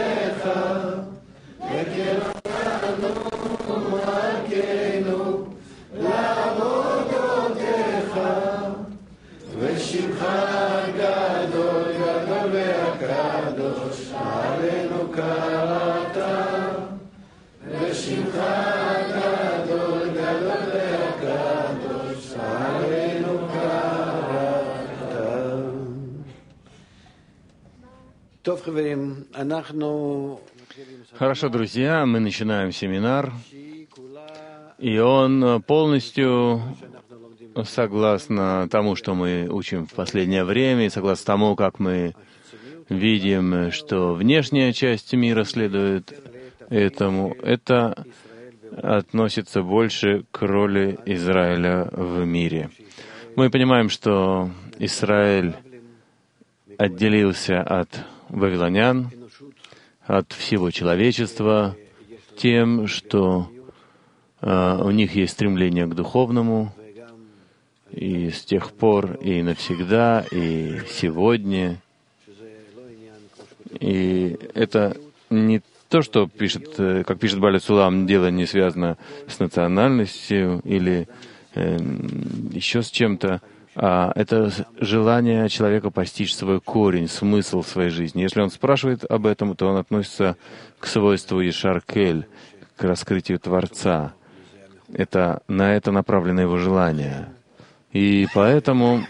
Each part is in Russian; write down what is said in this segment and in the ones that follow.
Хорошо, друзья, мы начинаем семинар, и он полностью согласно тому, что мы учим в последнее время, и согласно тому, как мы видим, что внешняя часть мира следует этому, это относится больше к роли Израиля в мире. Мы понимаем, что Израиль отделился от вавилонян, от всего человечества, тем, что у них есть стремление к духовному, и с тех пор, и навсегда, и сегодня. И это не то, что пишет, как пишет Баля Сулам, дело не связано с национальностью или еще с чем-то, а это желание человека постичь свой корень, смысл своей жизни. Если он спрашивает об этом, то он относится к свойству Ешар-Кель, к раскрытию Творца. На это направлено его желание. И поэтому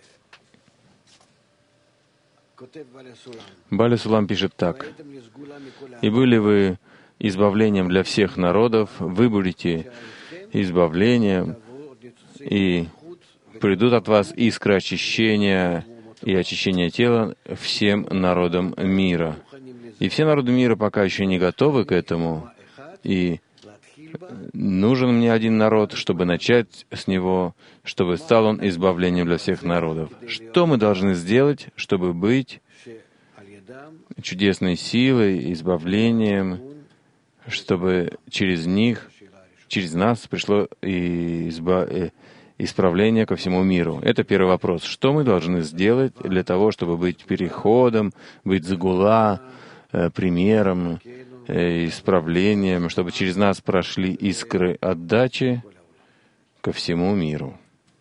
Баля Сулам пишет так: «И были вы избавлением для всех народов, вы будете избавлением, и придут от вас искры очищения и очищения тела всем народам мира». И все народы мира пока еще не готовы к этому, и нужен мне один народ, чтобы начать с него, чтобы стал он избавлением для всех народов. Что мы должны сделать, чтобы быть чудесной силой, избавлением, чтобы через них, через нас пришло исправление ко всему миру? Это первый вопрос. Что мы должны сделать для того, чтобы быть переходом, быть загула, примером, исправлением, чтобы через нас прошли искры отдачи ко всему миру?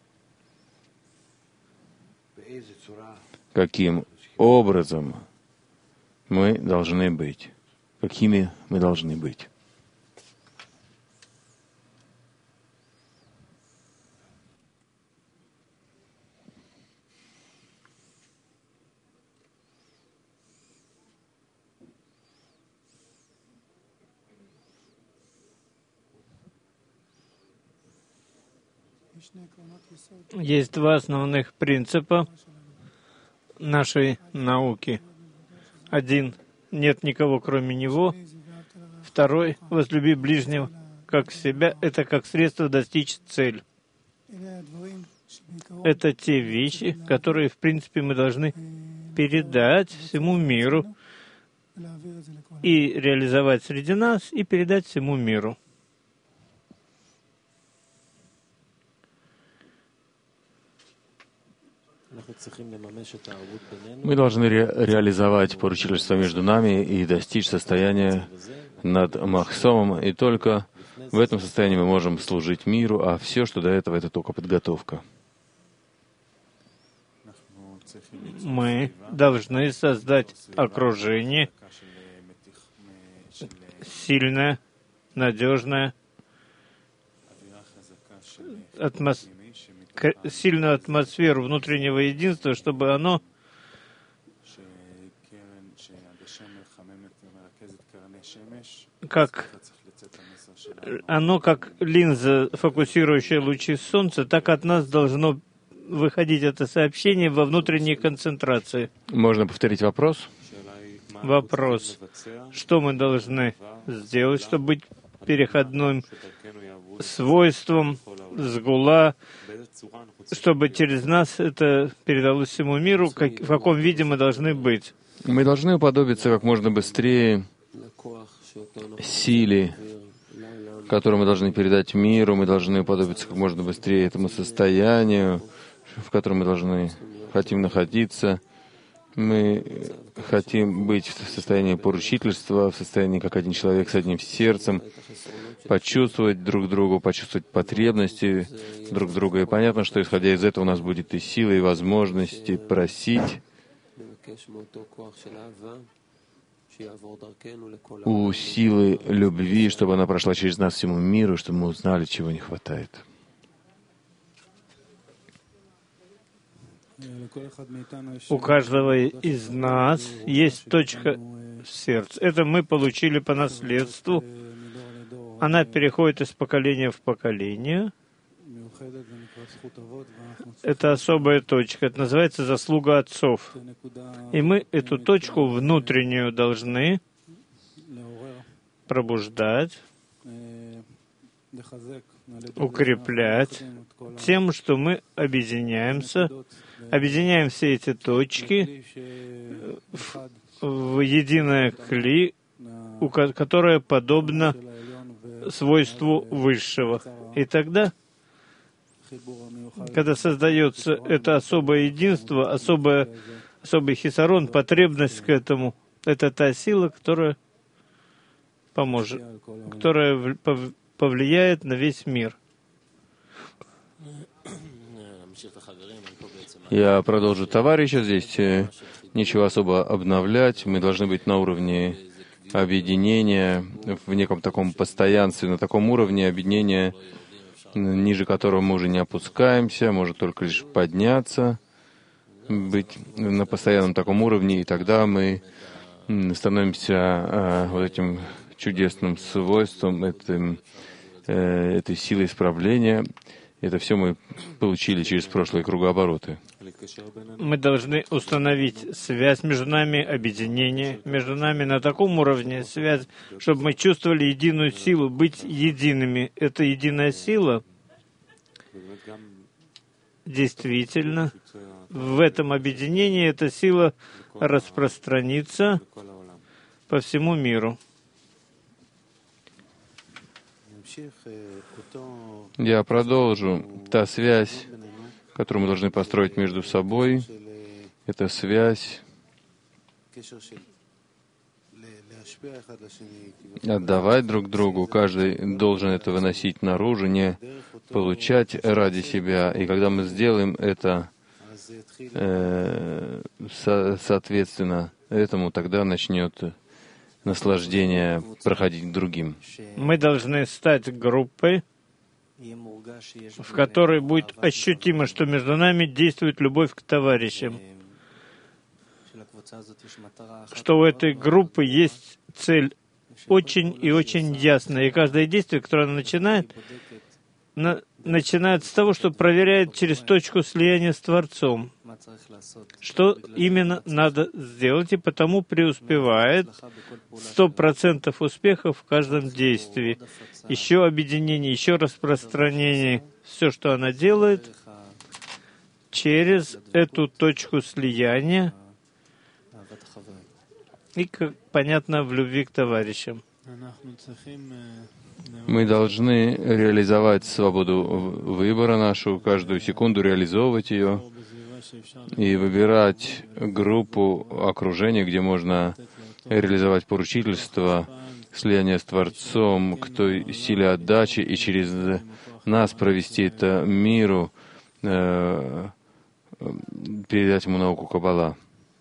Каким образом мы должны быть? Какими мы должны быть? Есть два основных принципа нашей науки. Один — нет никого, кроме него. Второй — возлюби ближнего как себя. Это как средство достичь цели. Это те вещи, которые, в принципе, мы должны передать всему миру и реализовать среди нас, и передать всему миру. Мы должны реализовать поручительство между нами и достичь состояния над Махсомом, и только в этом состоянии мы можем служить миру, а все, что до этого, это только подготовка. Мы должны создать окружение сильное, надежное, сильную атмосферу внутреннего единства, чтобы оно как линза, фокусирующая лучи солнца, так от нас должно выходить это сообщение во внутренней концентрации. Можно повторить вопрос? Вопрос. Что мы должны сделать, чтобы быть переходным свойством сгула, чтобы через нас это передалось всему миру, в каком виде мы должны быть? Мы должны уподобиться как можно быстрее силе, которую мы должны передать миру, мы должны уподобиться как можно быстрее этому состоянию, в котором мы хотим находиться. Мы хотим быть в состоянии поручительства, в состоянии как один человек с одним сердцем, почувствовать друг друга, почувствовать потребности друг друга. И понятно, что исходя из этого у нас будет и силы, и возможности просить у силы любви, чтобы она прошла через нас всему миру, чтобы мы узнали, чего не хватает. У каждого из нас есть точка в сердце. Это мы получили по наследству. Она переходит из поколения в поколение. Это особая точка. Это называется заслуга отцов. И мы эту точку внутреннюю должны пробуждать, укреплять тем, что мы объединяемся, объединяем все эти точки в единое кли, которое подобно свойству высшего. И тогда, когда создается это особое единство, особый хисарон, потребность к этому, это та сила, которая поможет, которая повлияет на весь мир. Я продолжу, товарища. Здесь нечего особо обновлять. Мы должны быть на уровне объединения, в неком таком постоянстве, на таком уровне объединения, ниже которого мы уже не опускаемся, может только лишь подняться, быть на постоянном таком уровне, и тогда мы становимся вот этим чудесным свойством, этой силой исправления. Это все мы получили через прошлые кругообороты. Мы должны установить связь между нами, объединение между нами на таком уровне, связь, чтобы мы чувствовали единую силу, быть едиными. Эта единая сила действительно в этом объединении, эта сила распространится по всему миру. Я продолжу. Та связь, которую мы должны построить между собой, это связь отдавать друг другу. Каждый должен это выносить наружу, не получать ради себя. И когда мы сделаем это соответственно этому, тогда начнет наслаждение проходить к другим. Мы должны стать группой, в которой будет ощутимо, что между нами действует любовь к товарищам, что у этой группы есть цель очень и очень ясная, и каждое действие, которое она начинает с того, что проверяет через точку слияния с Творцом, что именно надо сделать, и потому преуспевает 100% успеха в каждом действии. Еще объединение, еще распространение. Все, что она делает, через эту точку слияния и, как понятно, в любви к товарищам. Мы должны реализовать свободу выбора нашу, каждую секунду реализовывать ее и выбирать группу окружения, где можно реализовать поручительство, слияние с Творцом, к той силе отдачи и через нас провести это миру, передать ему науку Каббала.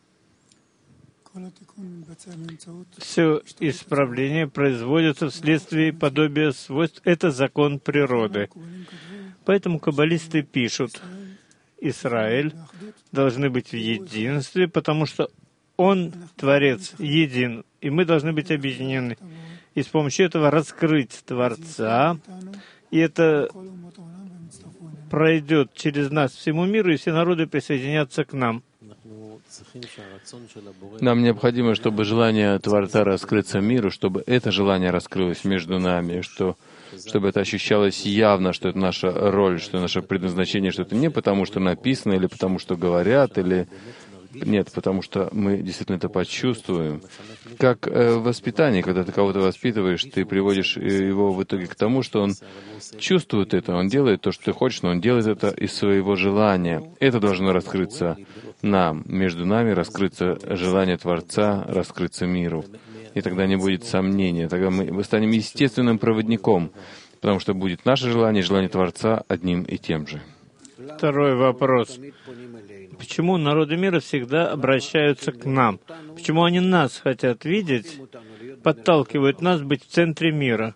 Все исправления производятся вследствие подобия свойств. Это закон природы. Поэтому каббалисты пишут, Израиль должны быть в единстве, потому что он, Творец, един, и мы должны быть объединены. И с помощью этого раскрыть Творца, и это пройдет через нас всему миру, и все народы присоединятся к нам. Нам необходимо, чтобы желание Творца раскрыться миру, чтобы это желание раскрылось между нами, чтобы это ощущалось явно, что это наша роль, что наше предназначение, что это не потому, что написано, или потому, что говорят, или Нет, потому что мы действительно это почувствуем. Как в воспитании, когда ты кого-то воспитываешь, ты приводишь его в итоге к тому, что он чувствует это, он делает то, что ты хочешь, но он делает это из своего желания. Это должно раскрыться нам, между нами раскрыться желание Творца, раскрыться миру. И тогда не будет сомнения, тогда мы станем естественным проводником, потому что будет наше желание и желание Творца одним и тем же. Второй вопрос. Почему народы мира всегда обращаются к нам? Почему они нас хотят видеть, подталкивают нас быть в центре мира?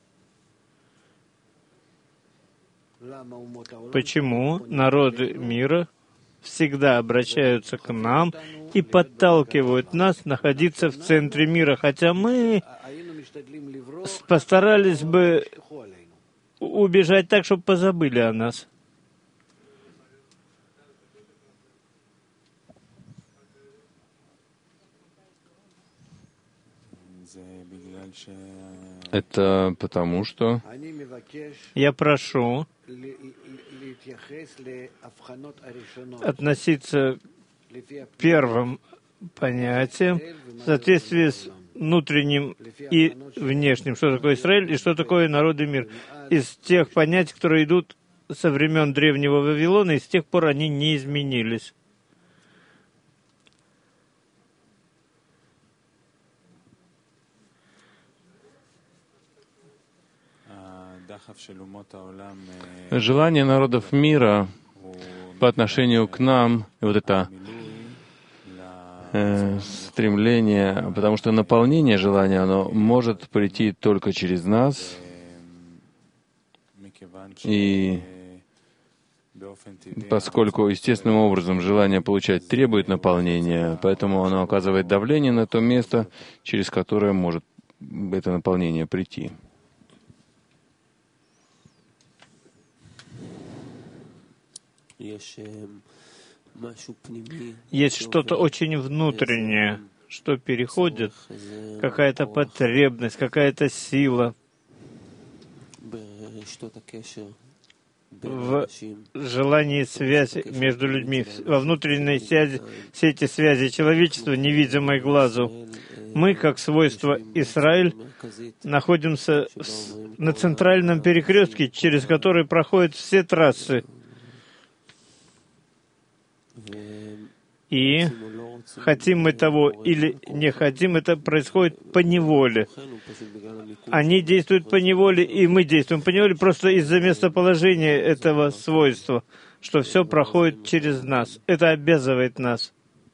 Почему народы мира всегда обращаются к нам и подталкивают нас находиться в центре мира, хотя мы постарались бы убежать так, чтобы позабыли о нас? Это потому, что я прошу относиться к первым понятиям в соответствии с внутренним и внешним. Что такое Израиль и что такое народы мира. Из тех понятий, которые идут со времен древнего Вавилона, и с тех пор они не изменились. желание народов мира по отношению к нам, и вот это стремление, потому что наполнение желания, оно может прийти только через нас, и поскольку естественным образом желание получать требует наполнения, поэтому оно оказывает давление на то место, через которое может это наполнение прийти. Есть что-то очень внутреннее, что переходит, какая-то потребность, какая-то сила в желании связи между людьми, во внутренней связи, сети связи человечества, невидимой глазу. Мы, как свойство Израиль, находимся на центральном перекрестке, через который проходят все трассы. И хотим мы того или не хотим, это происходит по неволе. Они действуют по неволе, и мы действуем по неволе просто из-за местоположения этого свойства, что все проходит через нас. Это обязывает нас.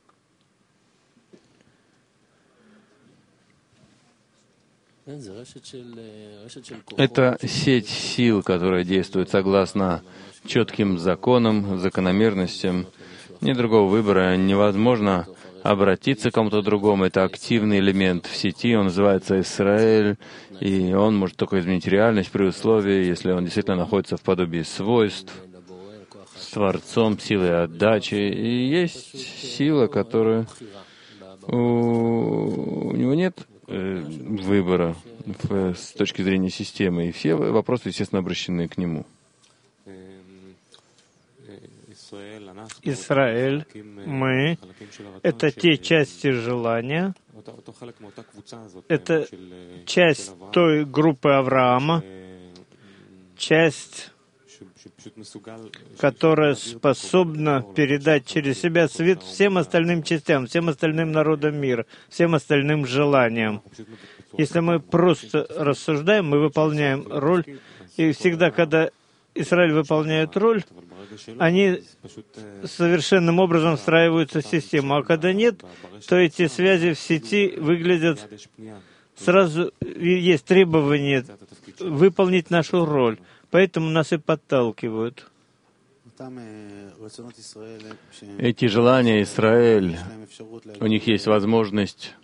Это сеть сил, которая действует согласно четким законам, закономерностям. Нет другого выбора, невозможно обратиться к кому-то другому. Это активный элемент в сети, он называется Израиль, и он может только изменить реальность при условии, если он действительно находится в подобии свойств с Творцом, силой отдачи. И есть сила, которая... У него нет выбора с точки зрения системы, и все вопросы, естественно, обращены к нему. Израиль, мы — это те части желания, это часть той группы Авраама, часть, которая способна передать через себя свет всем остальным частям, всем остальным народам мира, всем остальным желаниям. Если мы просто рассуждаем, мы выполняем роль, и всегда, когда Израиль выполняет роль, они совершенным образом встраиваются в систему. А когда нет, то эти связи в сети выглядят... Сразу есть требование выполнить нашу роль. Поэтому нас и подталкивают. Эти желания Израиль, у них есть возможность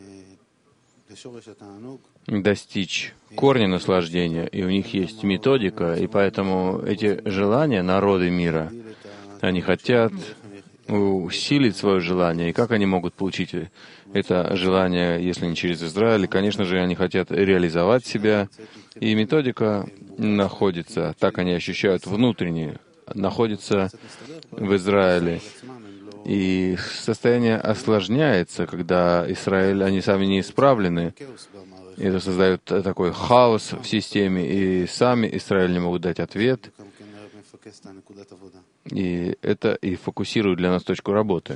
достичь корня наслаждения, и у них есть методика, и поэтому эти желания, народы мира, они хотят усилить свое желание. И как они могут получить это желание, если не через Израиль? И, конечно же, они хотят реализовать себя, и методика находится, так они ощущают внутренне, находится в Израиле. И состояние осложняется, когда Израиль, они сами не исправлены. И это создает такой хаос в системе, и сами Израиль не могут дать ответ. И это и фокусирует для нас точку работы.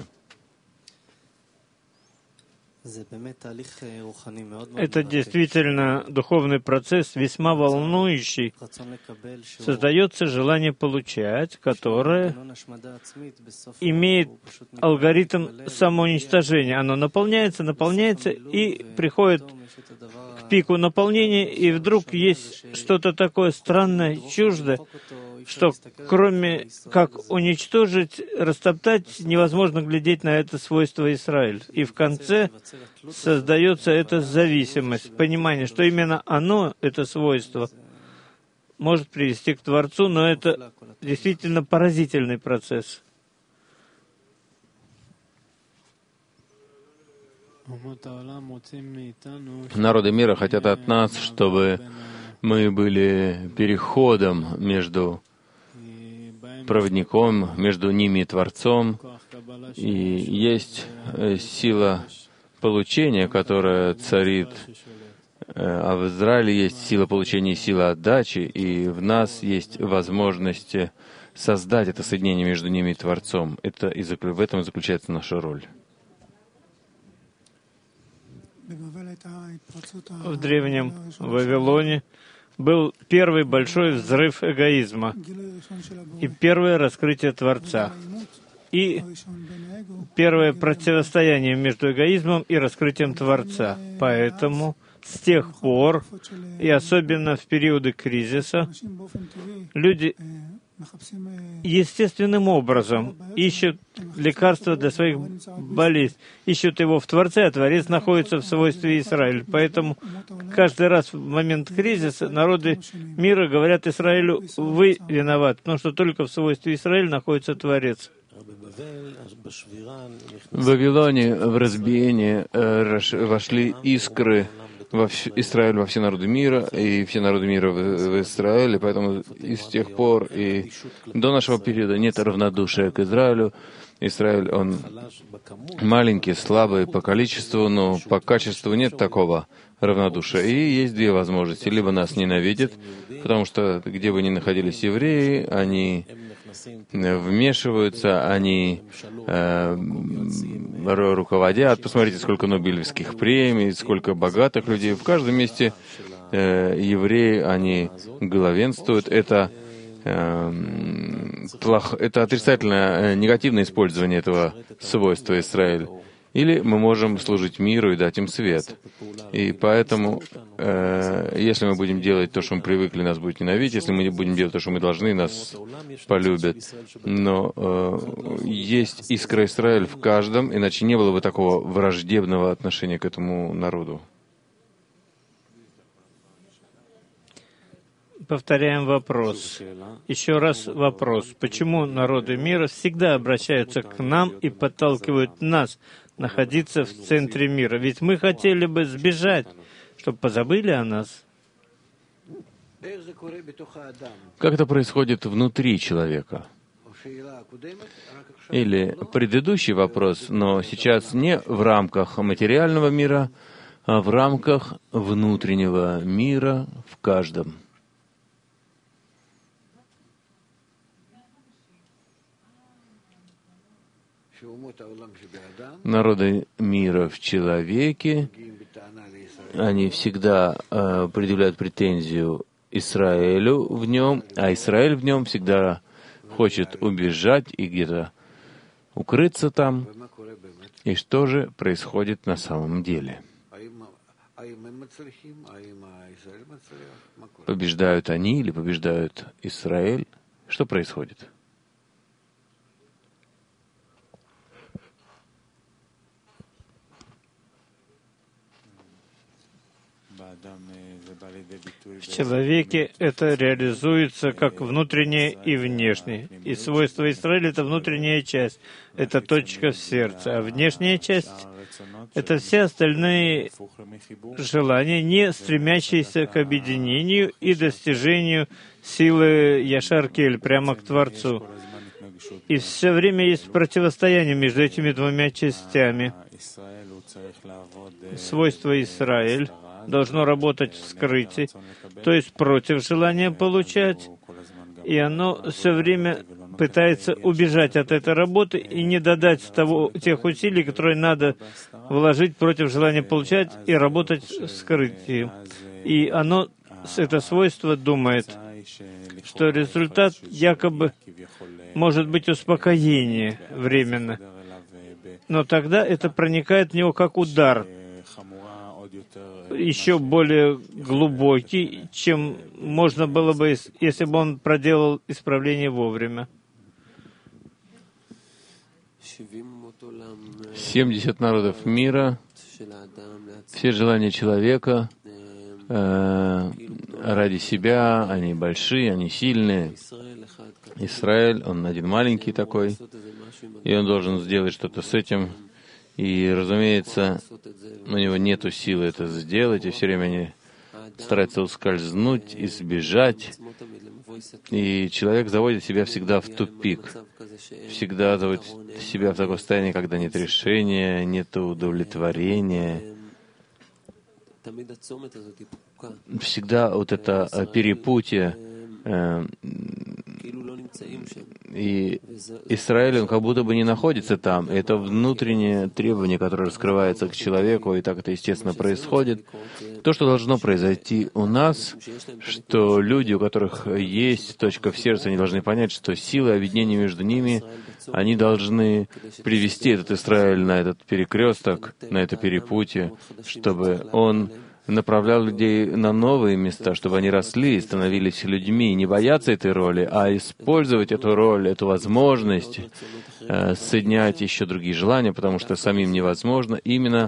Это действительно духовный процесс, весьма волнующий. Создается желание получать, которое имеет алгоритм самоуничтожения. Оно наполняется и приходит к пику наполнения, и вдруг есть что-то такое странное, чуждое, что кроме как уничтожить, растоптать, невозможно глядеть на это свойство Израиль. И в конце создается эта зависимость, понимание, что именно оно, это свойство, может привести к Творцу, но это действительно поразительный процесс. Народы мира хотят от нас, чтобы мы были переходом между проводником, между ними и Творцом. И есть сила получения, которая царит, а в Израиле есть сила получения и сила отдачи, и в нас есть возможность создать это соединение между ними и Творцом. В этом заключается наша роль. В древнем Вавилоне был первый большой взрыв эгоизма и первое раскрытие Творца, и первое противостояние между эгоизмом и раскрытием Творца. Поэтому с тех пор, и особенно в периоды кризиса, люди естественным образом ищут лекарства для своих болезней, ищут его в Творце, а Творец находится в свойстве Израиля. Поэтому каждый раз в момент кризиса народы мира говорят Израилю: вы виноваты, потому что только в свойстве Израиля находится Творец. В Вавилоне в разбиение вошли искры в Израиль, во все народы мира, и все народы мира в Израиле, поэтому и с тех пор, и до нашего периода нет равнодушия к Израилю. Израиль, он маленький, слабый по количеству, но по качеству нет такого равнодушия. И есть две возможности. Либо нас ненавидят, потому что где бы ни находились евреи, они вмешиваются, они руководят. Посмотрите, сколько нобелевских премий, сколько богатых людей. В каждом месте евреи, они главенствуют. Это отрицательное, негативное использование этого свойства Израиль. Или мы можем служить миру и дать им свет. И поэтому, если мы будем делать то, что мы привыкли, нас будут ненавидеть. Если мы не будем делать то, что мы должны, нас полюбят. Но есть искра Израиль в каждом, иначе не было бы такого враждебного отношения к этому народу. Повторяем вопрос. Еще раз вопрос. Почему народы мира всегда обращаются к нам и подталкивают нас находиться в центре мира? Ведь мы хотели бы сбежать, чтобы позабыли о нас. Как это происходит внутри человека? Или предыдущий вопрос, но сейчас не в рамках материального мира, а в рамках внутреннего мира в каждом. Народы мира в человеке, они всегда предъявляют претензию Израилю в нем, а Израиль в нем всегда хочет убежать и где-то укрыться там. И что же происходит на самом деле? Побеждают они или побеждают Израиль? Что происходит? В человеке это реализуется как внутреннее и внешнее. И свойство Израиля — это внутренняя часть, это точка в сердце. А внешняя часть — это все остальные желания, не стремящиеся к объединению и достижению силы Яшар Кель, прямо к Творцу. И все время есть противостояние между этими двумя частями. Свойство Израиль должно работать в скрытии, то есть против желания получать, и оно все время пытается убежать от этой работы и не додать тех усилий, которые надо вложить против желания получать и работать в скрытии. И оно, это свойство, думает, что результат якобы может быть успокоение временно. Но тогда это проникает в него как удар, еще более глубокий, чем можно было бы, если бы он проделал исправление вовремя. 70 народов мира, все желания человека ради себя, они большие, они сильные. Израиль, он один маленький такой, и он должен сделать что-то с этим. И, разумеется, у него нет силы это сделать, и все время они стараются ускользнуть, избежать. И человек заводит себя всегда в тупик, всегда заводит себя в такое состояние, когда нет решения, нет удовлетворения. Всегда вот это перепутье. И Израиль, он как будто бы не находится там. Это внутреннее требование, которое раскрывается к человеку, и так это, естественно, происходит. То, что должно произойти у нас, что люди, у которых есть точка в сердце, они должны понять, что силы объединения между ними, они должны привести этот Израиль на этот перекресток, на это перепутье, чтобы он направлял людей на новые места, чтобы они росли и становились людьми, не бояться этой роли, а использовать эту роль, эту возможность, соединять еще другие желания, потому что самим невозможно. Именно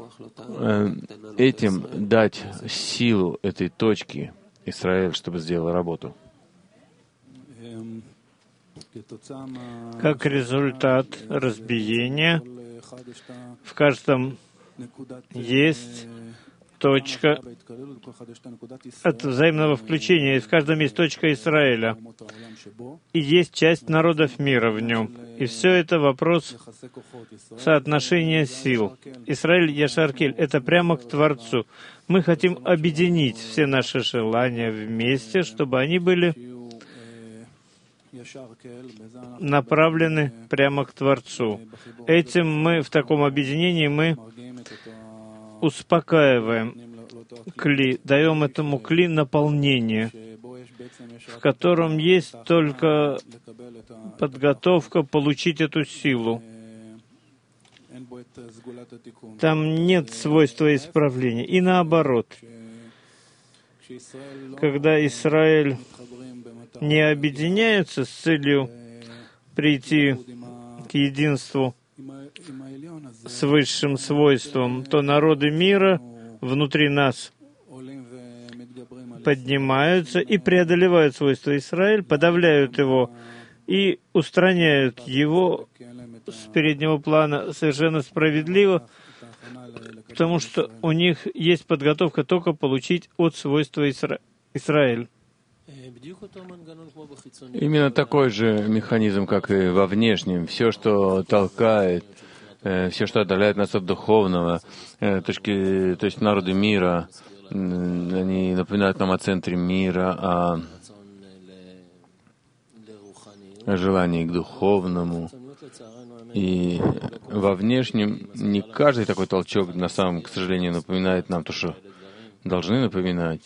этим дать силу этой точки Израиль, чтобы сделал работу. Как результат разбиения, в каждом есть точка от взаимного включения, и в каждом есть точка Израиля, и есть часть народов мира в нем. И все это вопрос соотношения сил. Израиль Яшар-Кель — это прямо к Творцу. Мы хотим объединить все наши желания вместе, чтобы они были направлены прямо к Творцу. Этим мы, в таком объединении, мы успокаиваем кли, даем этому кли наполнение, в котором есть только подготовка получить эту силу. Там нет свойства исправления. И наоборот, когда Израиль не объединяется с целью прийти к единству с высшим свойством, то народы мира внутри нас поднимаются и преодолевают свойства Израиль, подавляют его и устраняют его с переднего плана совершенно справедливо, потому что у них есть подготовка только получить от свойства Израиль. Именно такой же механизм, как и во внешнем. Все, что толкает, все, что отдаляет нас от духовного, то есть народы мира, они напоминают нам о центре мира, о желании к духовному. И во внешнем не каждый такой толчок на самом, к сожалению, напоминает нам то, что должны напоминать,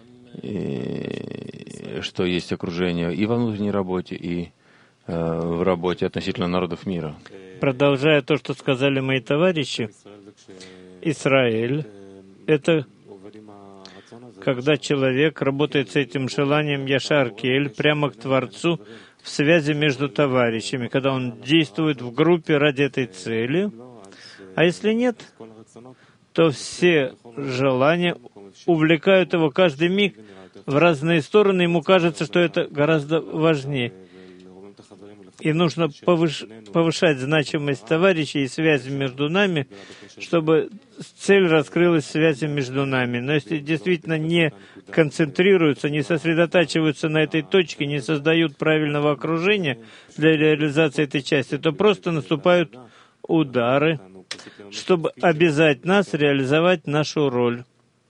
и что есть окружение и во внутренней работе, и в работе относительно народов мира. Продолжая то, что сказали мои товарищи, Израиль — это когда человек работает с этим желанием Яшар-Кель прямо к Творцу в связи между товарищами, когда он действует в группе ради этой цели. А если нет, то все желания увлекают его каждый миг в разные стороны, ему кажется, что это гораздо важнее. И нужно повышать значимость товарищей и связи между нами, чтобы цель раскрылась связи между нами. Но если действительно не концентрируются, не сосредотачиваются на этой точке, не создают правильного окружения для реализации этой части, то просто наступают удары, чтобы обязать нас реализовать нашу роль.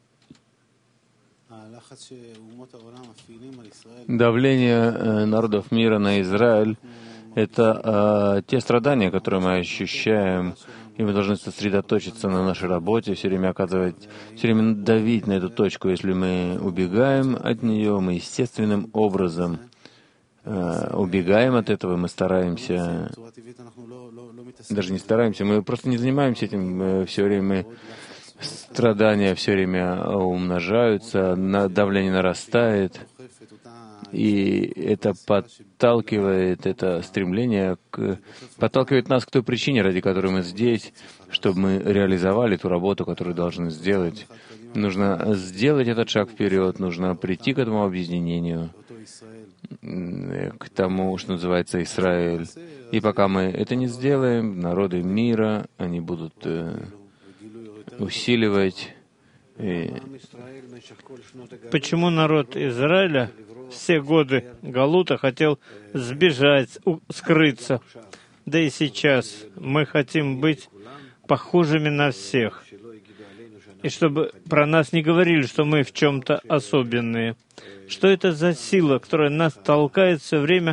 Давление народов мира на Израиль — это те страдания, которые мы ощущаем, и мы должны сосредоточиться на нашей работе, все время давить на эту точку. Если мы убегаем от нее, мы естественным образом убегаем от этого, мы стараемся, даже не стараемся, мы просто не занимаемся этим все время. Страдания все время умножаются, давление нарастает, и это подталкивает, это стремление подталкивает нас к той причине, ради которой мы здесь, чтобы мы реализовали ту работу, которую должны сделать. Нужно сделать этот шаг вперед, нужно прийти к этому объединению, к тому, что называется Израиль. И пока мы это не сделаем, народы мира, они будут усиливать. Почему народ Израиля все годы Галута хотел сбежать, скрыться? Да и сейчас мы хотим быть похожими на всех. И чтобы про нас не говорили, что мы в чем-то особенные. Что это за сила, которая нас толкает все время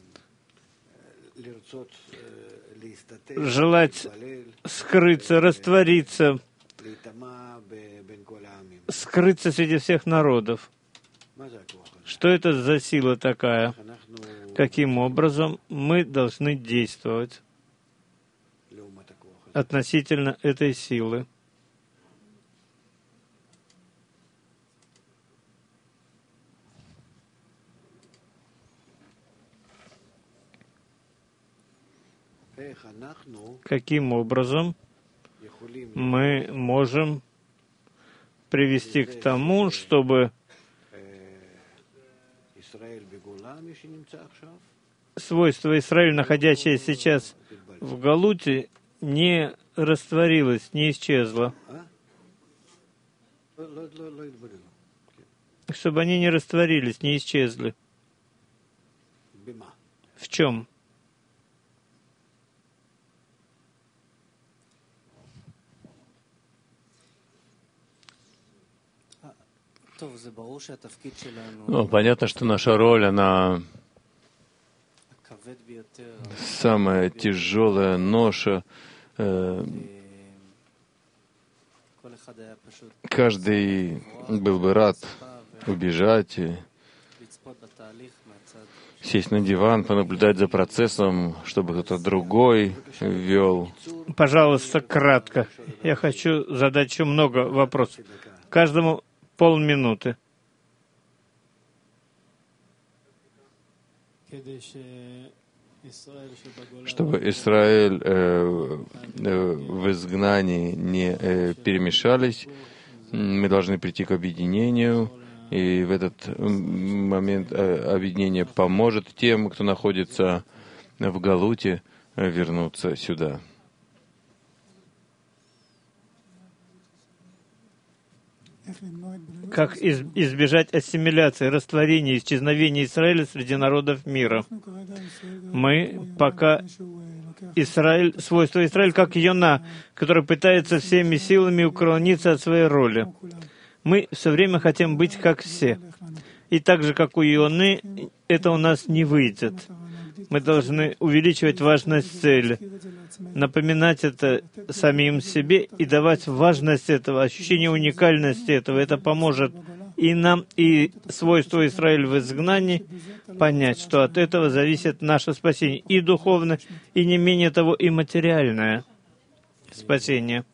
желать скрыться, раствориться, скрыться среди всех народов? Что это за сила такая? Каким образом мы должны действовать относительно этой силы? Каким образом мы можем привести к тому, чтобы свойство Израиля, находящееся сейчас в Галуте, не растворилось, не исчезло? Чтобы они не растворились, не исчезли. В чем? Понятно, что наша роль, она самая тяжелая ноша. Каждый был бы рад убежать, сесть на диван, понаблюдать за процессом, чтобы кто-то другой вел. Пожалуйста, кратко. Я хочу задать еще много вопросов. Каждому полминуты. Чтобы Израиль в изгнании не перемешались, мы должны прийти к объединению, и в этот момент объединение поможет тем, кто находится в Галуте, вернуться сюда. Как избежать ассимиляции, растворения, исчезновения Израиля среди народов мира? Мы пока свойство Израиля как Йона, который пытается всеми силами уклониться от своей роли. Мы все время хотим быть как все. И так же, как у Йоны, это у нас не выйдет. Мы должны увеличивать важность цели, напоминать это самим себе и давать важность этого, ощущение уникальности этого. Это поможет и нам, и свойству Израиля в изгнании понять, что от этого зависит наше спасение и духовное, и не менее того, и материальное спасение.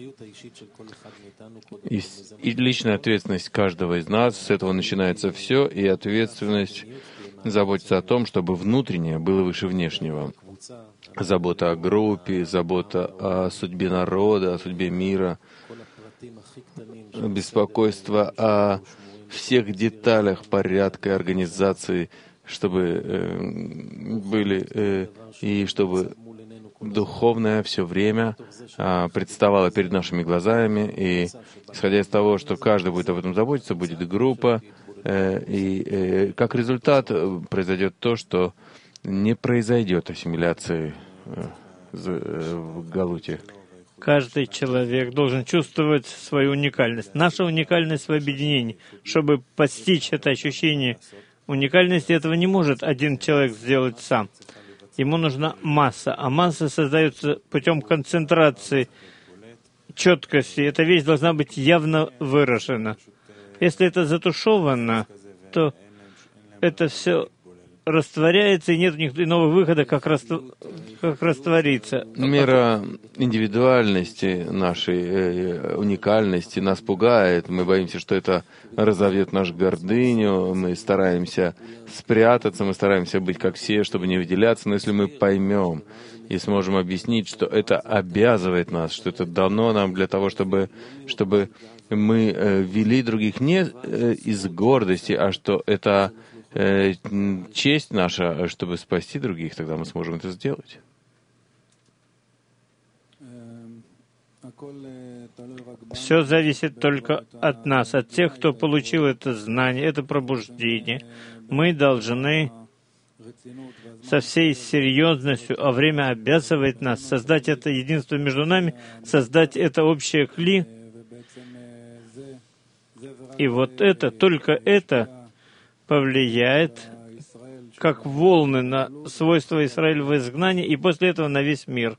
И личная ответственность каждого из нас, с этого начинается все, и ответственность заботиться о том, чтобы внутреннее было выше внешнего. Забота о группе, забота о судьбе народа, о судьбе мира, беспокойство о всех деталях порядка и организации, чтобы были, и чтобы духовное все время представало перед нашими глазами, и исходя из того, что каждый будет об этом заботиться, будет группа, и как результат произойдет то, что не произойдет ассимиляции в Галуте. Каждый человек должен чувствовать свою уникальность. Наша уникальность в объединении. Чтобы постичь это ощущение уникальности, этого не может один человек сделать сам. Ему нужна масса, а масса создается путем концентрации, четкости. Эта вещь должна быть явно выражена. Если это затушевано, то это все растворяется, и нет у них иного выхода, как раствориться. Мера индивидуальности нашей, уникальности нас пугает. Мы боимся, что это разовьет нашу гордыню. Мы стараемся спрятаться, мы стараемся быть как все, чтобы не выделяться. Но если мы поймем и сможем объяснить, что это обязывает нас, что это дано нам для того, чтобы мы вели других не из гордости, а что это честь наша, чтобы спасти других, тогда мы сможем это сделать. Все зависит только от нас, от тех, кто получил это знание, это пробуждение. Мы должны со всей серьезностью, а время обязывает нас создать это единство между нами, создать это общее кли. И вот это, только это повлияет как волны на свойства Израиля в изгнании и после этого на весь мир.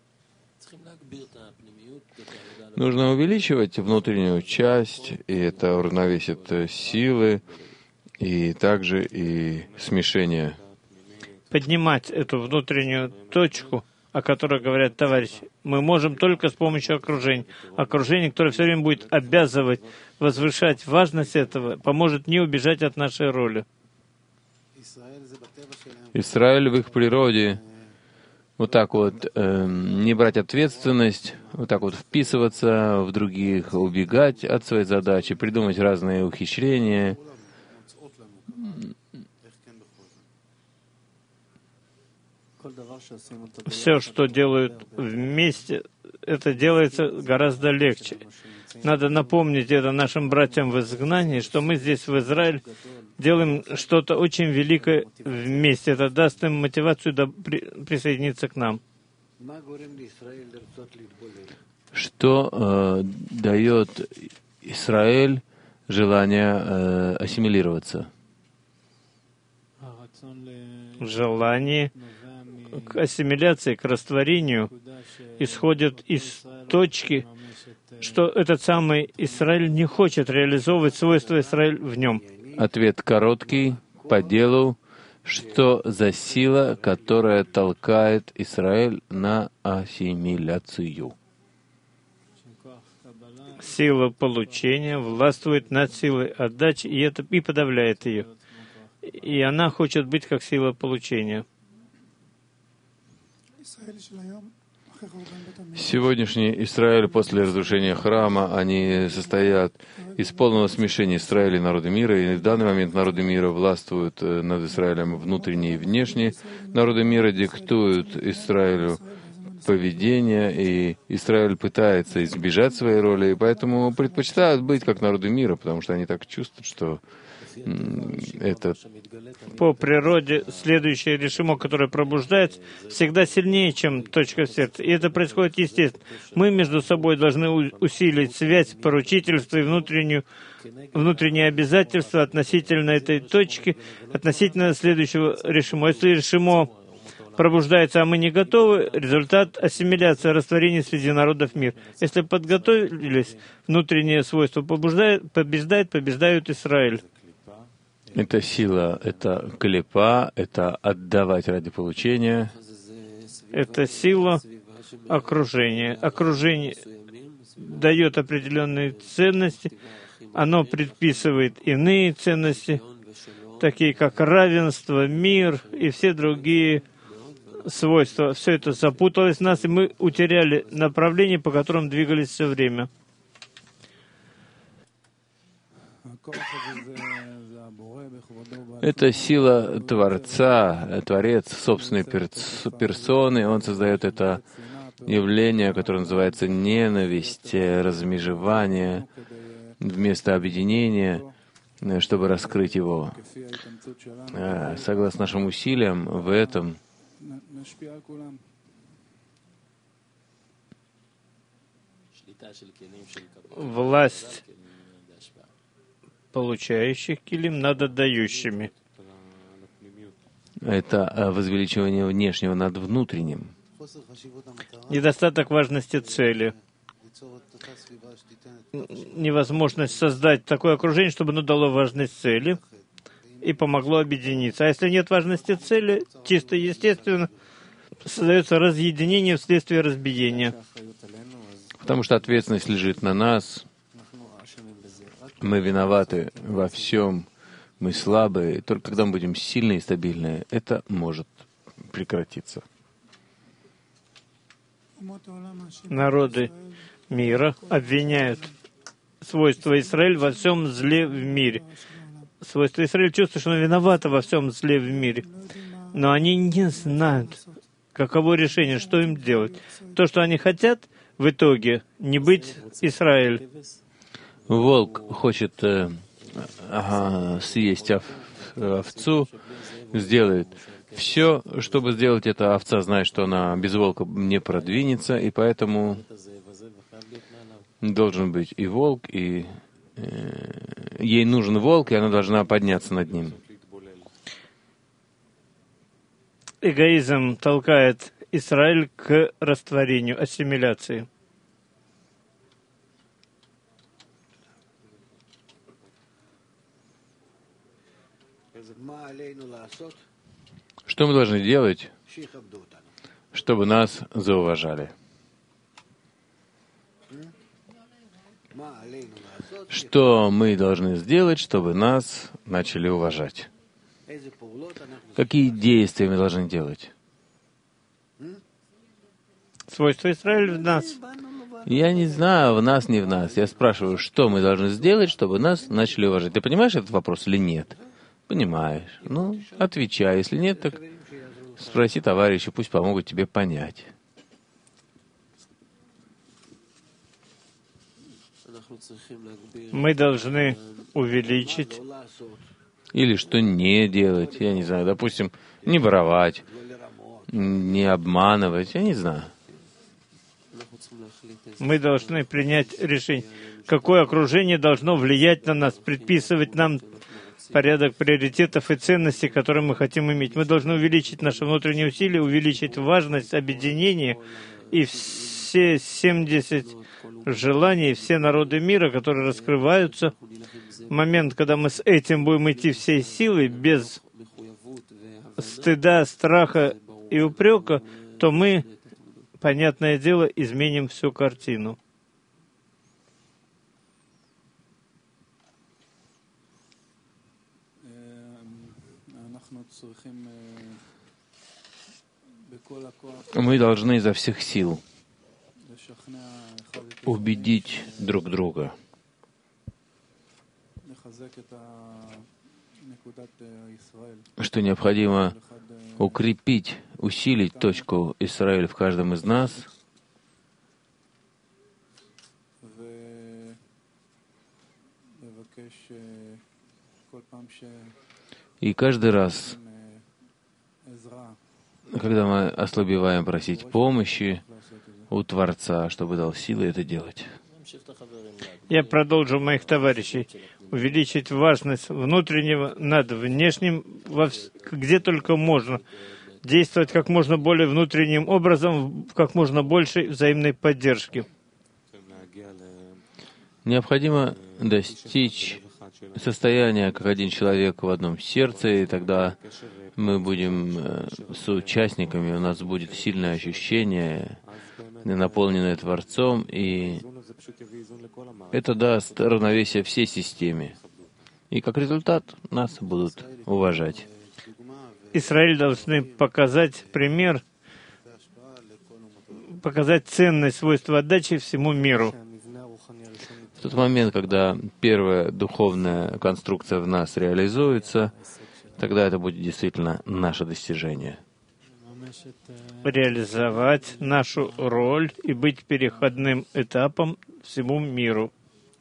Нужно увеличивать внутреннюю часть, и это уравновесит силы, и также и смешение. Поднимать эту внутреннюю точку, о которой говорят товарищи, мы можем только с помощью окружения. Окружение, которое все время будет обязывать, возвышать важность этого, поможет не убежать от нашей роли. Израиль в их природе вот так вот не брать ответственность, вот так вот вписываться в других, убегать от своей задачи, придумать разные ухищрения. Все, что делают вместе, это делается гораздо легче. Надо напомнить это нашим братьям в изгнании, что мы здесь, в Израиле, делаем что-то очень великое вместе. Это даст им мотивацию присоединиться к нам. Что дает Израиль желание ассимилироваться? Желание к ассимиляции, к растворению исходит из точки, что этот самый Израиль не хочет реализовывать свойства Израиля в нем. Ответ короткий, по делу. Что за сила, которая толкает Израиль на ассимиляцию? Сила получения властвует над силой отдачи и подавляет ее. И она хочет быть как сила получения. Сегодняшний Израиль после разрушения храма, они состоят из полного смешения Израиля и народа мира, и в данный момент народы мира властвуют над Израилем внутренние и внешние. Народы мира диктуют Израилю поведение, и Израиль пытается избежать своей роли, и поэтому предпочитают быть как народы мира, потому что они так чувствуют, что это... По природе следующее решимо, которое пробуждается, всегда сильнее, чем точка в сердце. И это происходит естественно. Мы между собой должны усилить связь, поручительство и внутренние обязательства относительно этой точки, относительно следующего решимо. Если решимо пробуждается, а мы не готовы, результат ассимиляции, растворения среди народов мира. Если подготовились, внутренние свойства побеждают Израиль. Это сила, это клипа, это отдавать ради получения. Это сила окружения. Окружение дает определенные ценности, оно предписывает иные ценности, такие как равенство, мир и все другие свойства. Все это запуталось в нас, и мы утеряли направление, по которому двигались все время. Это сила Творца, Творец собственной персоны. Он создает это явление, которое называется ненависть, размежевание вместо объединения, чтобы раскрыть его. Согласно нашим усилиям в этом власть получающих килим над отдающими. Это возвеличивание внешнего над внутренним. Недостаток важности цели. Невозможность создать такое окружение, чтобы оно дало важность цели и помогло объединиться. А если нет важности цели, чисто естественно, создается разъединение вследствие разбиения. Потому что ответственность лежит на нас. Мы виноваты во всем. Мы слабые. Только когда мы будем сильные и стабильные, это может прекратиться. Народы мира обвиняют свойство Израиль во всем зле в мире. Свойство Израиль чувствует, что оно виновато во всем зле в мире. Но они не знают, каково решение, что им делать. То, что они хотят, в итоге не быть Израиль. Волк хочет съесть овцу, сделает все, чтобы сделать это. Овца знает, что она без волка не продвинется, и поэтому должен быть и волк, и ей нужен волк, и она должна подняться над ним. Эгоизм толкает Израиль к растворению, ассимиляции. Что мы должны делать, чтобы нас зауважали? Что мы должны сделать, чтобы нас начали уважать? Какие действия мы должны делать? Свойство Израиля в нас. Я не знаю, в нас, не в нас. Я спрашиваю, что мы должны сделать, чтобы нас начали уважать. Ты понимаешь этот вопрос или нет? Понимаешь. Ну, отвечай. Если нет, так спроси товарища, пусть помогут тебе понять. Мы должны увеличить Или что не делать, я не знаю. Допустим, не воровать, не обманывать, я не знаю. Мы должны принять решение, какое окружение должно влиять на нас, предписывать нам порядок приоритетов и ценностей, которые мы хотим иметь. Мы должны увеличить наши внутренние усилия, увеличить важность объединения и все 70 желаний, все народы мира, которые раскрываются. Момент, когда мы с этим будем идти всей силой, без стыда, страха и упрека, то мы, понятное дело, изменим всю картину. Мы должны изо всех сил убедить друг друга, что необходимо укрепить, усилить точку Израиль в каждом из нас, и каждый раз, когда мы ослабеваем, просить помощи у Творца, чтобы дал силы это делать. Я продолжу моих товарищей. Увеличить важность внутреннего над внешним, где только можно. Действовать как можно более внутренним образом, как можно большей взаимной поддержки. Необходимо достичь состояния, как один человек в одном сердце, и тогда мы будем соучастниками, у нас будет сильное ощущение, наполненное Творцом, и это даст равновесие всей системе. И как результат нас будут уважать. Израиль должны показать пример, показать ценность свойства отдачи всему миру. В тот момент, когда первая духовная конструкция в нас реализуется, тогда это будет действительно наше достижение. Реализовать нашу роль и быть переходным этапом всему миру.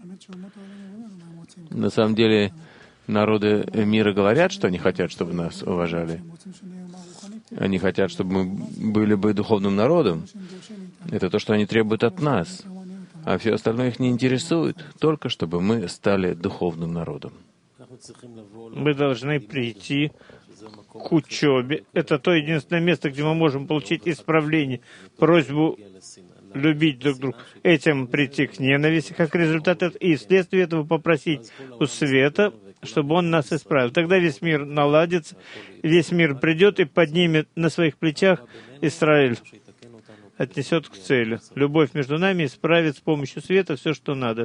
На самом деле, народы мира говорят, что они хотят, чтобы нас уважали. Они хотят, чтобы мы были бы духовным народом. Это то, что они требуют от нас. А все остальное их не интересует, только чтобы мы стали духовным народом. Мы должны прийти к учебе. Это то единственное место, где мы можем получить исправление, просьбу любить друг друга. Этим прийти к ненависти, как результат этого, и вследствие этого попросить у света, чтобы он нас исправил. Тогда весь мир наладится, весь мир придет и поднимет на своих плечах Израиль, отнесет к цели. Любовь между нами исправит с помощью света все, что надо.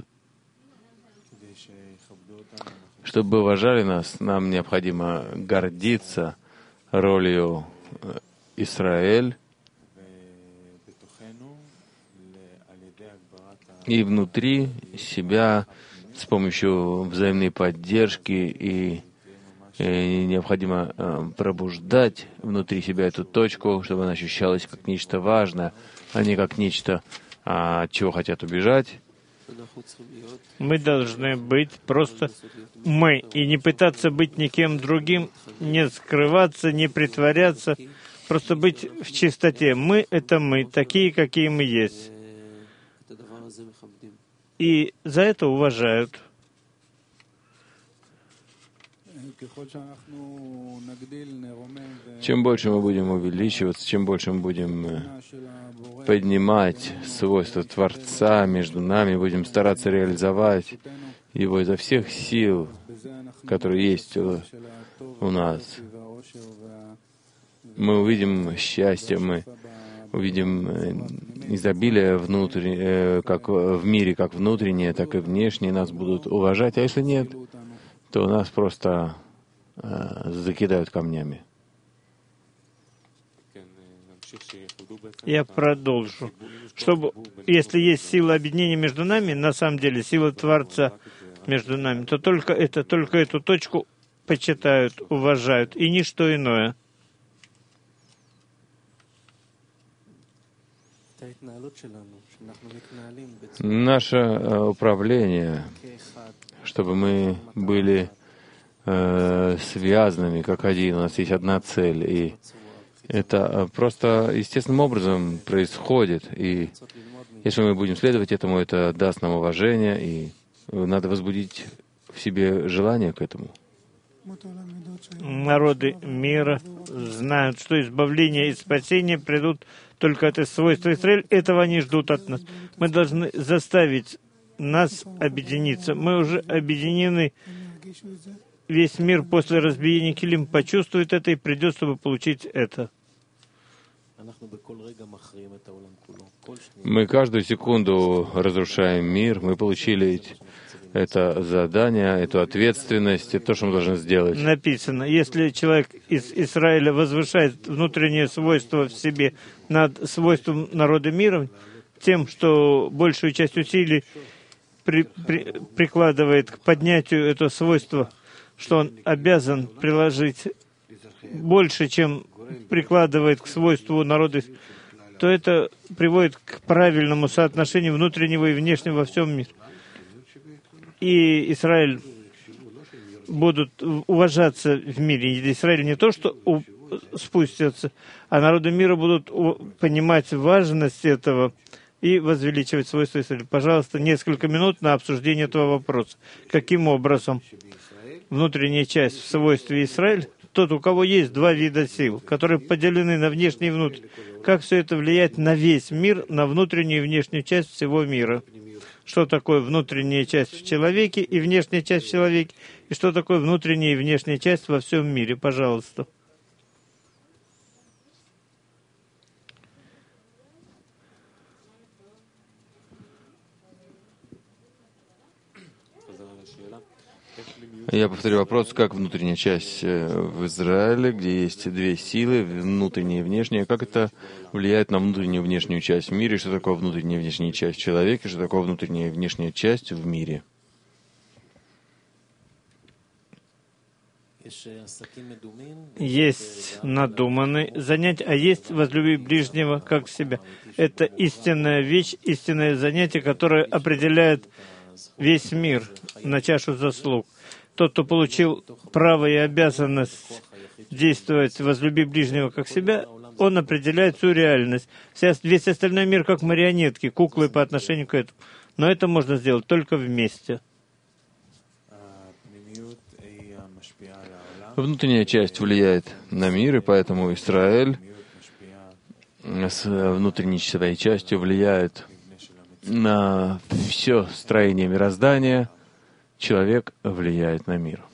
Чтобы уважали нас, нам необходимо гордиться ролью Израиль и внутри себя с помощью взаимной поддержки и необходимо пробуждать внутри себя эту точку, чтобы она ощущалась как нечто важное, а не как нечто, от чего хотят убежать. Мы должны быть просто мы, и не пытаться быть никем другим, не скрываться, не притворяться, просто быть в чистоте. Мы — это мы, такие, какие мы есть. И за это уважают. Чем больше мы будем увеличиваться, чем больше мы будем поднимать свойства Творца между нами, будем стараться реализовать его изо всех сил, которые есть у нас. Мы увидим счастье, мы увидим изобилие как в мире, как внутреннее, так и внешнее. Нас будут уважать, а если нет, то нас просто закидают камнями. Я продолжу. Чтобы, если есть сила объединения между нами, на самом деле сила Творца между нами, то только эту точку почитают, уважают, и ничто иное. Наше управление, чтобы мы были связанными как один, у нас есть одна цель, и это просто естественным образом происходит, и если мы будем следовать этому, это даст нам уважение, и надо возбудить в себе желание к этому. Народы мира знают, что избавление и спасение придут только от свойства Израиля. Этого они ждут от нас. Мы должны заставить нас объединиться. Мы уже объединены. Весь мир после разбиения килим почувствует это и придет, чтобы получить это. Мы каждую секунду разрушаем мир. Мы получили это задание, эту ответственность, это то, что мы должны сделать. Написано, если человек из Израиля возвышает внутреннее свойство в себе над свойством народа мира, тем, что большую часть усилий прикладывает к поднятию этого свойства, что он обязан приложить больше, чем прикладывает к свойству народа, то это приводит к правильному соотношению внутреннего и внешнего во всем мире. И Израиль будут уважаться в мире. И Израиль не то, что спустятся, а народы мира будут понимать важность этого и возвеличивать свойства Израиля. Пожалуйста, несколько минут на обсуждение этого вопроса. Каким образом внутренняя часть в свойстве Израиля, тот, у кого есть два вида сил, которые поделены на внешний и внутренний, как все это влияет на весь мир, на внутреннюю и внешнюю часть всего мира? Что такое внутренняя часть в человеке и внешняя часть в человеке, и что такое внутренняя и внешняя часть во всем мире? Пожалуйста. Я повторю вопрос, как внутренняя часть в Израиле, где есть две силы, внутренняя и внешняя, как это влияет на внутреннюю и внешнюю часть в мире, что такое внутренняя и внешняя часть в человеке, что такое внутренняя и внешняя часть в мире. Есть надуманные занятия, а есть возлюби ближнего как себя. Это истинная вещь, истинное занятие, которое определяет весь мир на чашу заслуг. Тот, кто получил право и обязанность действовать возлюби ближнего как себя, он определяет всю реальность. Весь остальной мир как марионетки, куклы по отношению к этому. Но это можно сделать только вместе. Внутренняя часть влияет на мир, и поэтому Израиль с внутренней своей частью влияет на все строение мироздания. Человек влияет на мир.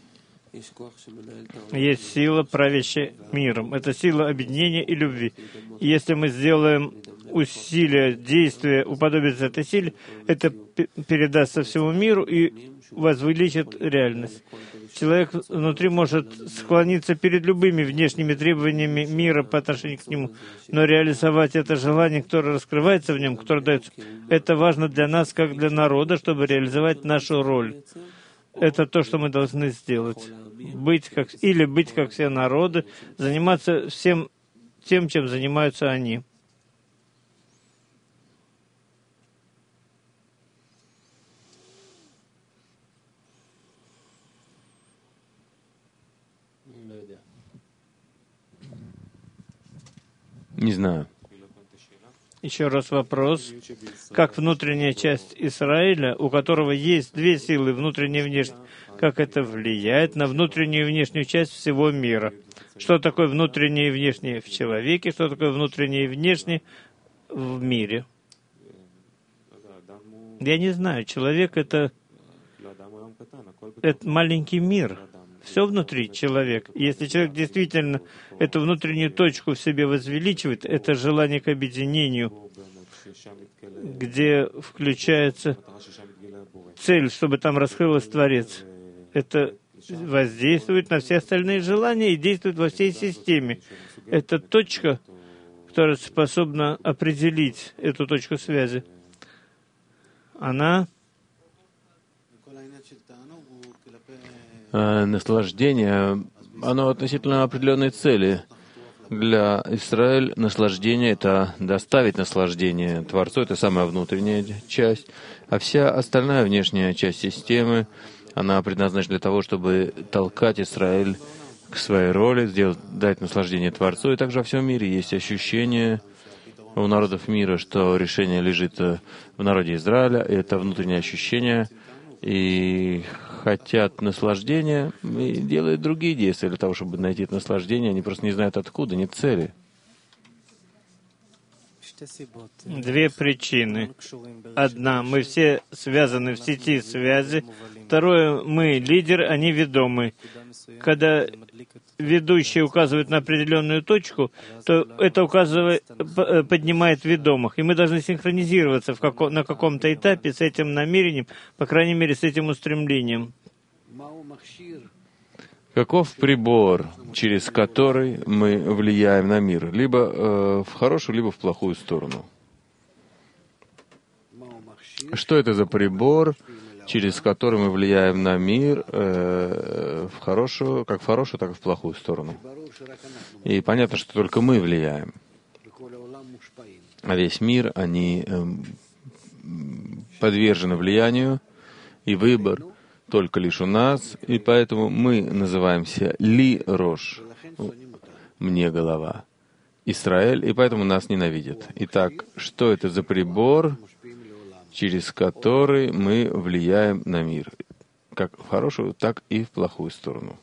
Есть сила, правящая миром. Это сила объединения и любви. И если мы сделаем усилия, действия, уподобиться этой силе, это передастся всему миру и возвеличит реальность. Человек внутри может склониться перед любыми внешними требованиями мира по отношению к нему, но реализовать это желание, которое раскрывается в нем, которое дается, это важно для нас, как для народа, чтобы реализовать нашу роль. Это то, что мы должны сделать. Быть как все народы, заниматься всем тем, чем занимаются они. Не знаю. Еще раз вопрос. Как внутренняя часть Израиля, у которого есть две силы, внутренняя и внешняя, как это влияет на внутреннюю и внешнюю часть всего мира? Что такое внутреннее и внешнее в человеке? Что такое внутреннее и внешнее в мире? Я не знаю. Человек — это маленький мир. Все внутри человека. Если человек действительно эту внутреннюю точку в себе возвеличивает, это желание к объединению, где включается цель, чтобы там раскрылся Творец. Это воздействует на все остальные желания и действует во всей системе. Это точка, которая способна определить эту точку связи. Она... Наслаждение, оно относительно определенной цели. Для Израиля наслаждение — это доставить наслаждение Творцу, это самая внутренняя часть, а вся остальная внешняя часть системы, она предназначена для того, чтобы толкать Израиль к своей роли, дать наслаждение Творцу. И также во всем мире есть ощущение у народов мира, что решение лежит в народе Израиля, и это внутреннее ощущение, и хотят наслаждения и делают другие действия для того, чтобы найти это наслаждение. Они просто не знают откуда, нет цели. Две причины. Одна, мы все связаны в сети связи. Второе, мы лидеры, они ведомы. Когда ведущий указывает на определенную точку, то это поднимает ведомых. И мы должны синхронизироваться на каком-то этапе с этим намерением, по крайней мере, с этим устремлением. Каков прибор, через который мы влияем на мир, либо в хорошую, либо в плохую сторону? Что это за прибор, через который мы влияем на мир в хорошую, как в хорошую, так и в плохую сторону? И понятно, что только мы влияем. А весь мир, они подвержены влиянию, и выбор только лишь у нас, и поэтому мы называемся Ли Рош, мне голова, Израиль, и поэтому нас ненавидят. Итак, что это за прибор, через который мы влияем на мир, как в хорошую, так и в плохую сторону?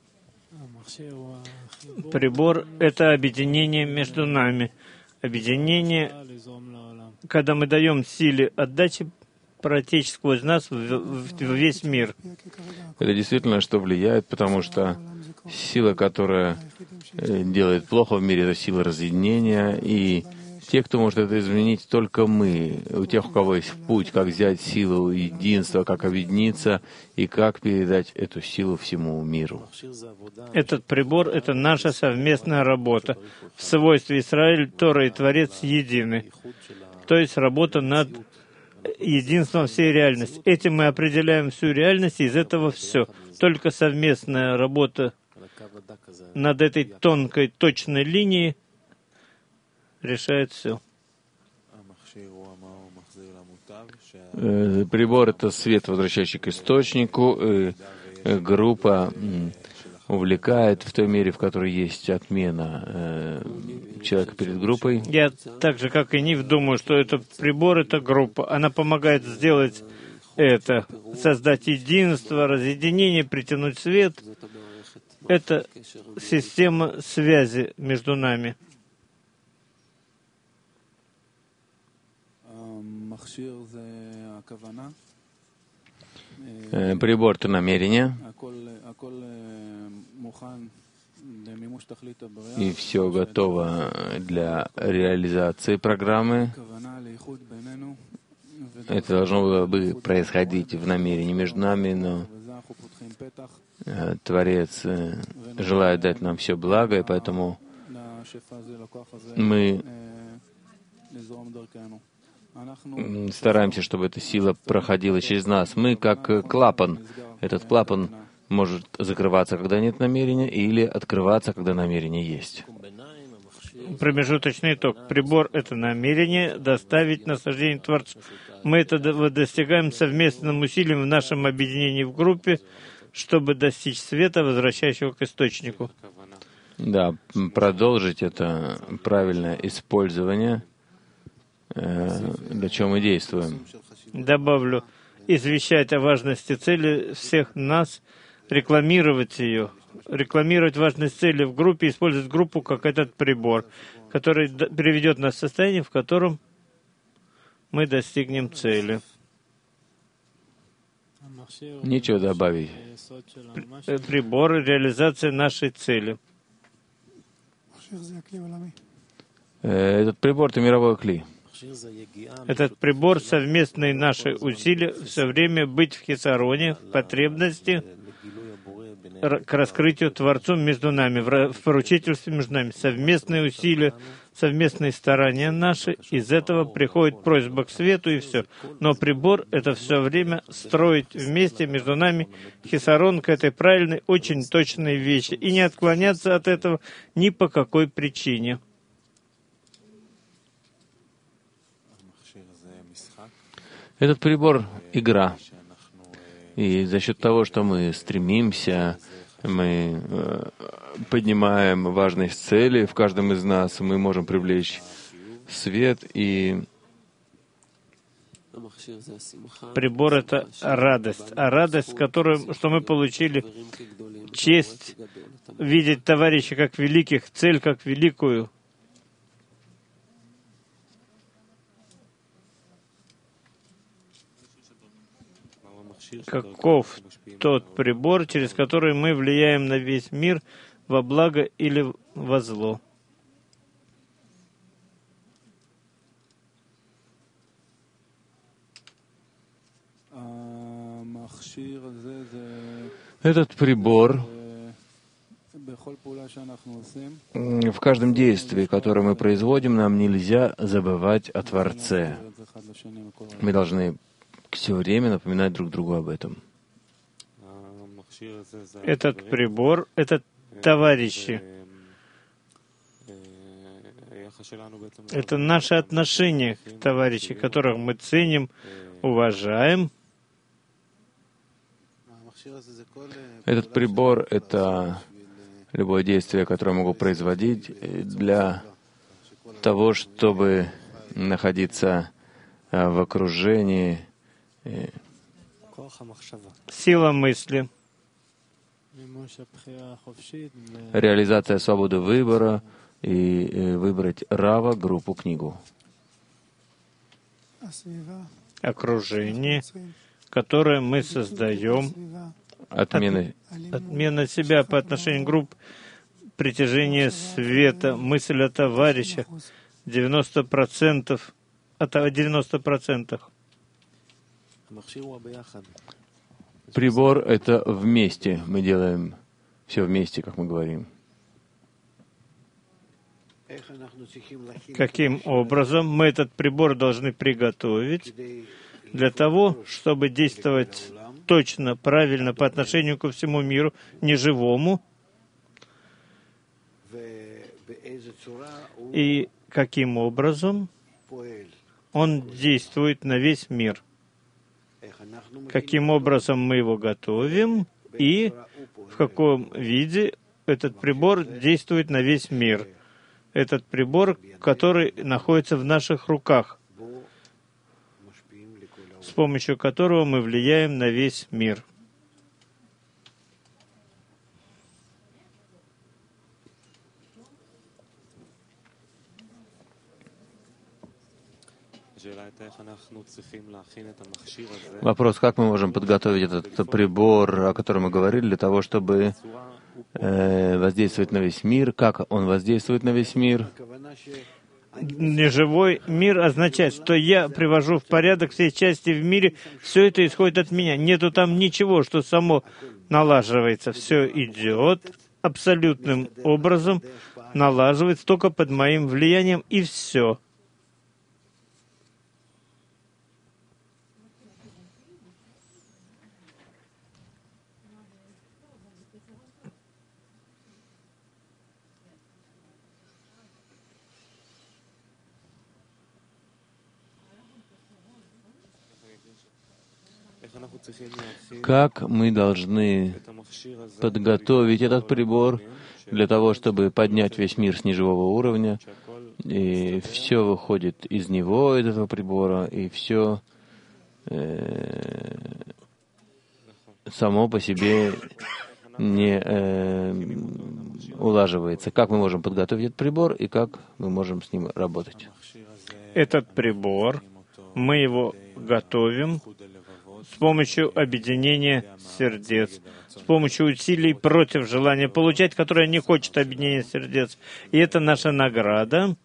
Прибор — это объединение между нами. Объединение, когда мы даем силе отдачи протечь сквозь нас в весь мир. Это действительно что влияет, потому что сила, которая делает плохо в мире, это сила разъединения, и Те, кто может это изменить, только мы. У тех, у кого есть путь, как взять силу единства, как объединиться и как передать эту силу всему миру. Этот прибор — это наша совместная работа. В свойстве Израиль, Тора и Творец едины. То есть работа над единством всей реальности. Этим мы определяем всю реальность, и из этого все. Только совместная работа над этой тонкой, точной линией решает все. Прибор — это свет, возвращающий к источнику. Группа увлекает в той мере, в которой есть отмена человека перед группой. Я так же, как и Нив, думаю, что этот прибор — это группа. Она помогает сделать это, создать единство, разъединение, притянуть свет. Это система связи между нами. Прибор — это намерение, и все готово для реализации программы. Это должно было бы происходить в намерении между нами, но Творец желает дать нам все благо, и поэтому мы стараемся, чтобы эта сила проходила через нас. Мы как клапан. Этот клапан может закрываться, когда нет намерения, или открываться, когда намерение есть. Промежуточный итог. Прибор — это намерение доставить наслаждение Творцу. Мы это достигаем совместным усилием в нашем объединении в группе, чтобы достичь света, возвращающего к источнику. Да, продолжить это правильное использование, для чего мы действуем. Добавлю, извещать о важности цели всех нас, рекламировать ее, рекламировать важность цели в группе, использовать группу как этот прибор, который приведет нас в состояние, в котором мы достигнем цели. Нечего добавить. Прибор — реализация нашей цели. Этот прибор — это мировой кли. Этот прибор — совместные наши усилия все время быть в хисароне, в потребности к раскрытию Творцу между нами, в поручительстве между нами. Совместные усилия, совместные старания наши, из этого приходит просьба к свету и все. Но прибор — это все время строить вместе между нами хисарон к этой правильной, очень точной вещи и не отклоняться от этого ни по какой причине. Этот прибор — игра. И за счет того, что мы стремимся, мы поднимаем важность цели в каждом из нас, мы можем привлечь свет. И прибор — это радость. А радость, что мы получили честь видеть товарищей как великих, цель как великую. Каков тот прибор, через который мы влияем на весь мир во благо или во зло? этот прибор в каждом действии, которое мы производим, нам нельзя забывать о Творце. Мы должны все время напоминать друг другу об этом. Этот прибор — это товарищи. Это наше отношение к товарищам, которых мы ценим, уважаем. Этот прибор — это любое действие, которое я могу производить для того, чтобы находиться в окружении. Сила мысли. Реализация свободы выбора и выбрать Рава, группу, книгу. Окружение, которое мы создаем. Отмена себя по отношению к группе, притяжение света, мысль о товарищах, 90% о 90%. Прибор — это вместе. Мы делаем все вместе, как мы говорим. Каким образом мы этот прибор должны приготовить для того, чтобы действовать точно, правильно по отношению ко всему миру, неживому, и каким образом он действует на весь мир? Каким образом мы его готовим и в каком виде этот прибор действует на весь мир? Этот прибор, который находится в наших руках, с помощью которого мы влияем на весь мир. Вопрос, как мы можем подготовить этот прибор, о котором мы говорили, для того, чтобы воздействовать на весь мир, как он воздействует на весь мир. Неживой мир означает, что я привожу в порядок все части в мире, все это исходит от меня. Нету там ничего, что само налаживается. Все идет абсолютным образом, налаживается только под моим влиянием, и все. Как мы должны подготовить этот прибор для того, чтобы поднять весь мир с неживого уровня, и все выходит из него, из этого прибора, и все само по себе не улаживается. Как мы можем подготовить этот прибор и как мы можем с ним работать? Этот прибор, мы его готовим с помощью объединения сердец, с помощью усилий против желания получать, которое не хочет объединения сердец. И это наша награда.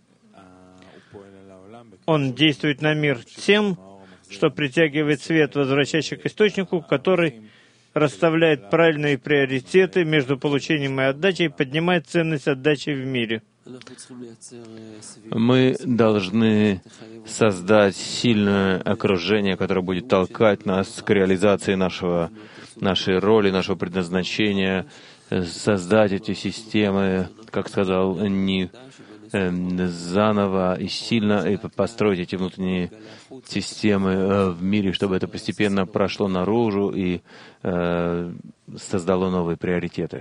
Он действует на мир тем, что притягивает свет, возвращающий к источнику, который расставляет правильные приоритеты между получением и отдачей и поднимает ценность отдачи в мире. Мы должны создать сильное окружение, которое будет толкать нас к реализации нашей роли, нашего предназначения, создать эти системы, как сказал Ни, заново и сильно и построить эти внутренние системы в мире, чтобы это постепенно прошло наружу и создало новые приоритеты.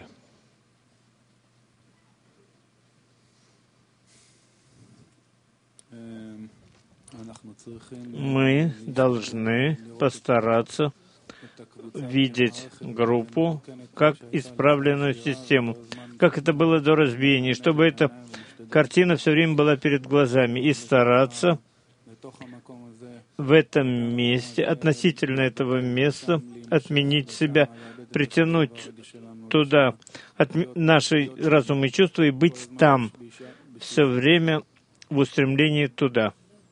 Мы должны постараться видеть группу как исправленную систему, как это было до разбиения, чтобы эта картина все время была перед глазами, и стараться в этом месте, относительно этого места, отменить себя, притянуть туда наши разум и чувства и быть там все время в устремлении туда.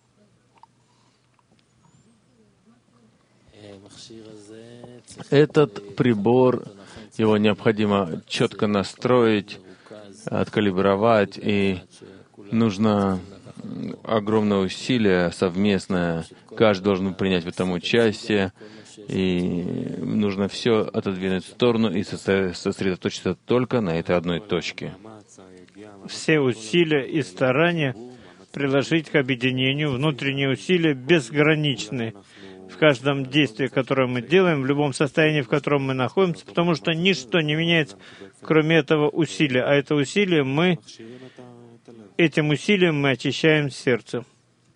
Этот прибор, его необходимо четко настроить, откалибровать, и нужно огромное усилие совместное. Каждый должен принять в этом участие, и нужно все отодвинуть в сторону и сосредоточиться только на этой одной точке. Все усилия и старания приложить к объединению, внутренние усилия безграничны в каждом действии, которое мы делаем, в любом состоянии, в котором мы находимся, потому что ничто не меняется, кроме этого усилия. А это усилие этим усилием мы очищаем сердце.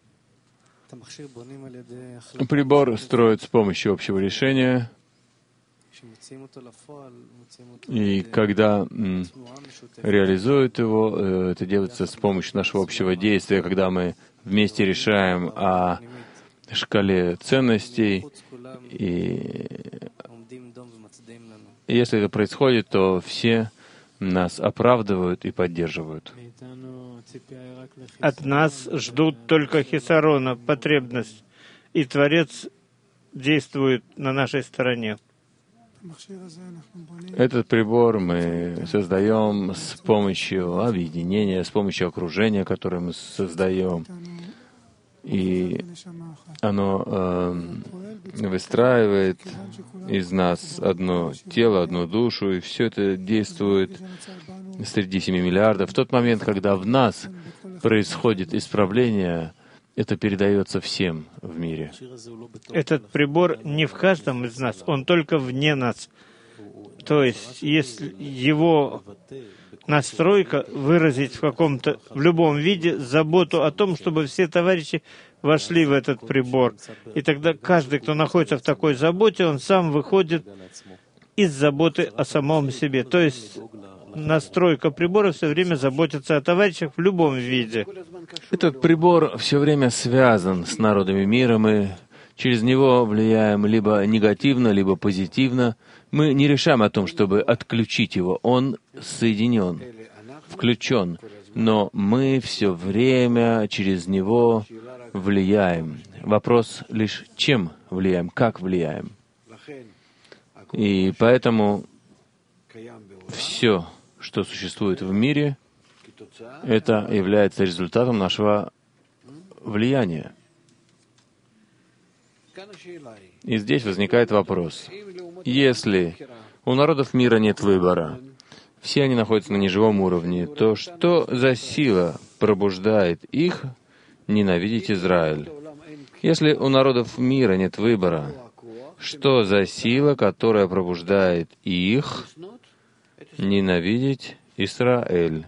Прибор строят с помощью общего решения, и когда реализуют его, это делается с помощью нашего общего действия, когда мы вместе решаем о шкале ценностей, и если это происходит, то все нас оправдывают и поддерживают. От нас ждут только хисарона, потребность, и Творец действует на нашей стороне. Этот прибор мы создаем с помощью объединения, с помощью окружения, которое мы создаем. И оно выстраивает из нас одно тело, одну душу, и все это действует среди 7 миллиардов. В тот момент, когда в нас происходит исправление, это передается всем в мире. Этот прибор не в каждом из нас, он только вне нас. То есть, если его настройка выразить в любом виде заботу о том, чтобы все товарищи вошли в этот прибор. И тогда каждый, кто находится в такой заботе, он сам выходит из заботы о самом себе. То есть настройка прибора все время заботится о товарищах в любом виде. Этот прибор все время связан с народами мира. Мы через него влияем либо негативно, либо позитивно. Мы не решаем о том, чтобы отключить его. Он соединен, включен. Но мы все время через него влияем. Вопрос лишь, чем влияем, как влияем. И поэтому все, что существует в мире, это является результатом нашего влияния. И здесь возникает вопрос. Если у народов мира нет выбора, все они находятся на неживом уровне, то что за сила пробуждает их ненавидеть Израиль? Если у народов мира нет выбора, что за сила, которая пробуждает их ненавидеть Израиль?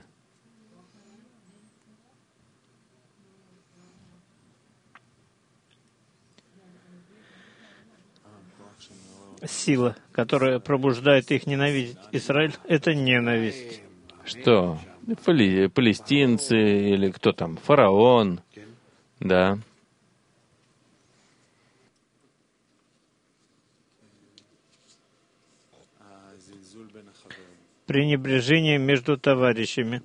Сила, которая пробуждает их ненавидеть Израиль, это ненависть. Что? Палестинцы или кто там? Фараон, да. Пренебрежение между товарищами.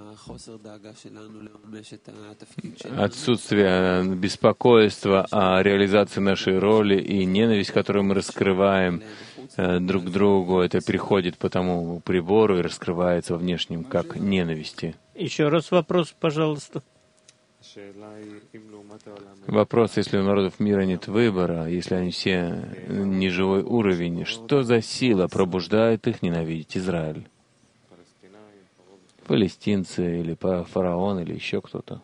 Отсутствие беспокойства о реализации нашей роли и ненависть, которую мы раскрываем друг к другу, это приходит по тому прибору и раскрывается во внешнем как ненависти. Еще раз вопрос, пожалуйста. Вопрос, если у народов мира нет выбора, если они все неживой уровень, что за сила пробуждает их ненавидеть Израиль? Палестинцы или фараон или еще кто-то?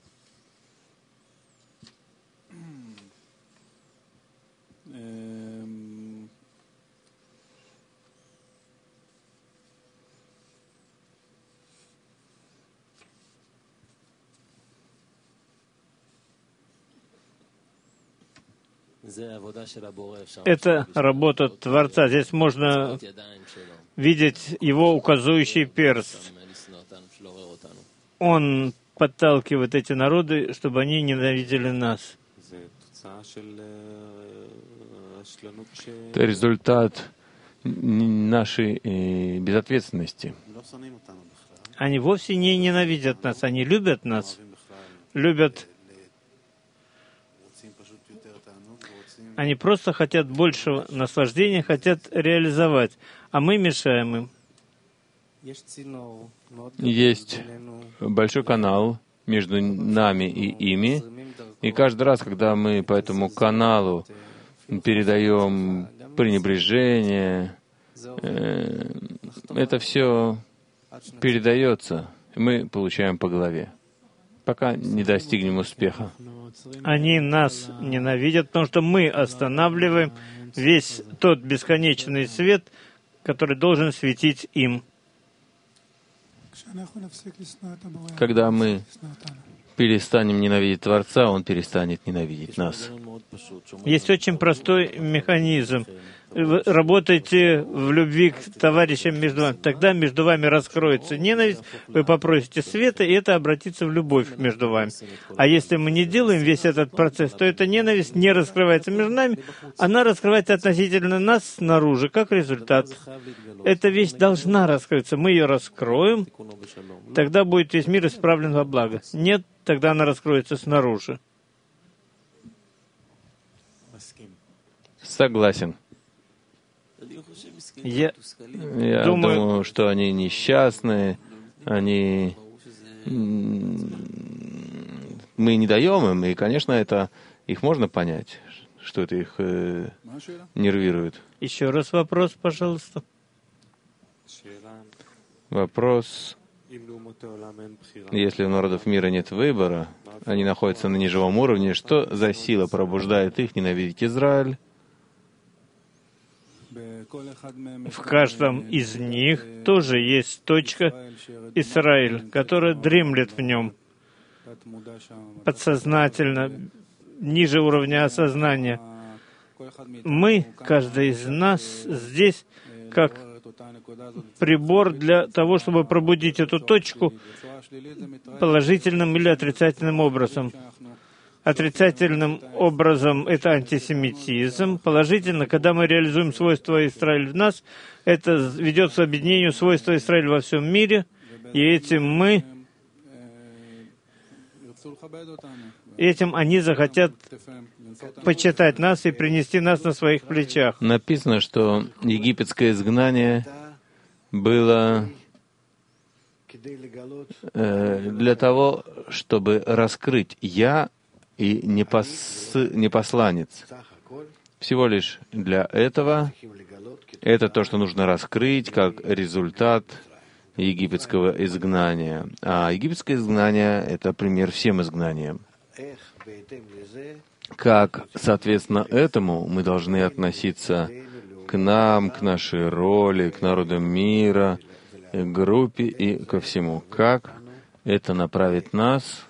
Это работа Творца. Здесь можно видеть его указующий перст. Он подталкивает эти народы, чтобы они ненавидели нас. Это результат нашей безответственности. Они вовсе не ненавидят нас, они любят нас. Любят. Они просто хотят большего наслаждения, хотят реализовать, а мы мешаем им. Есть большой канал между нами и ими, и каждый раз, когда мы по этому каналу передаем пренебрежение, это все передается, и мы получаем по голове, пока не достигнем успеха. Они нас ненавидят, потому что мы останавливаем весь тот бесконечный свет, который должен светить им. Когда мы перестанем ненавидеть Творца, Он перестанет ненавидеть нас. Есть очень простой механизм. Вы работайте в любви к товарищам между вами. Тогда между вами раскроется ненависть, вы попросите света, и это обратится в любовь между вами. А если мы не делаем весь этот процесс, то эта ненависть не раскрывается между нами, она раскрывается относительно нас снаружи, как результат. Эта вещь должна раскрыться. Мы ее раскроем, тогда будет весь мир исправлен во благо. Нет, тогда она раскроется снаружи. Согласен. Я думаю, что они несчастные, мы не даем им, и, конечно, это их можно понять, что это их нервирует. Еще раз вопрос, пожалуйста. Вопрос: если у народов мира нет выбора, они находятся на неживом уровне, что за сила пробуждает их ненавидеть Израиль? В каждом из них тоже есть точка Израиль, которая дремлет в нем подсознательно, ниже уровня осознания. Мы, каждый из нас, здесь как прибор для того, чтобы пробудить эту точку положительным или отрицательным образом. Отрицательным образом это антисемитизм. Положительно, когда мы реализуем свойства Израиля в нас, это ведет к объединению свойства Израиля во всем мире, и этим они захотят почитать нас и принести нас на своих плечах. Написано, что египетское изгнание было для того, чтобы раскрыть «я» и не посланец. Всего лишь для этого. Это то, что нужно раскрыть как результат египетского изгнания. А египетское изгнание — это пример всем изгнаниям. Как, соответственно, этому мы должны относиться к нам, к нашей роли, к народам мира, к группе и ко всему. Как это направит нас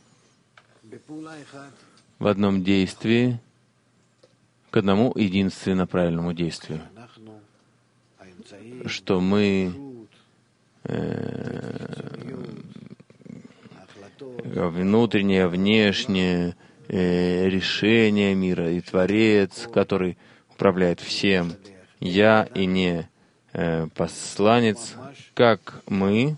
в одном действии к одному единственно правильному действию, что мы внутреннее, внешнее решение мира и Творец, который управляет всем, я и не посланец, как мы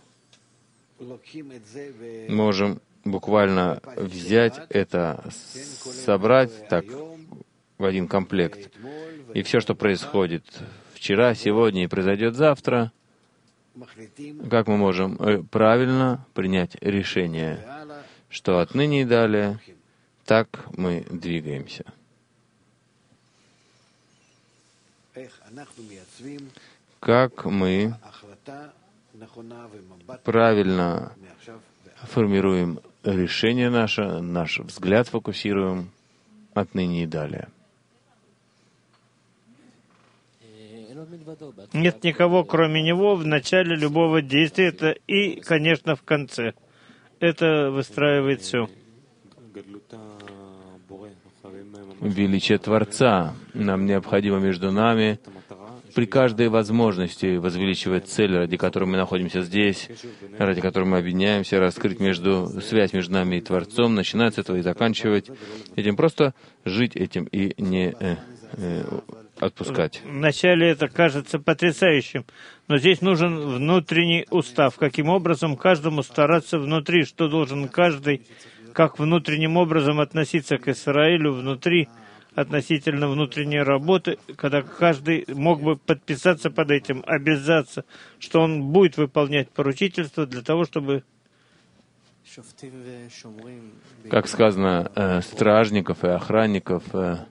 можем буквально взять это, собрать так в один комплект. И все, что происходит вчера, сегодня и произойдет завтра, как мы можем правильно принять решение, что отныне и далее так мы двигаемся. Как мы правильно формируем решение наше, наш взгляд фокусируем отныне и далее. Нет никого, кроме него, в начале любого действия и, конечно, в конце. Это выстраивает все. Величие Творца. Нам необходимо между нами при каждой возможности возвеличивать цель, ради которой мы находимся здесь, ради которой мы объединяемся, раскрыть связь между нами и Творцом, начинать с этого и заканчивать этим, просто жить этим и не отпускать. Вначале это кажется потрясающим, но здесь нужен внутренний устав. Каким образом каждому стараться внутри, что должен каждый, как внутренним образом относиться к Израилю внутри, относительно внутренней работы, когда каждый мог бы подписаться под этим, обязаться, что он будет выполнять поручительство для того, чтобы... Как сказано, стражников и охранников по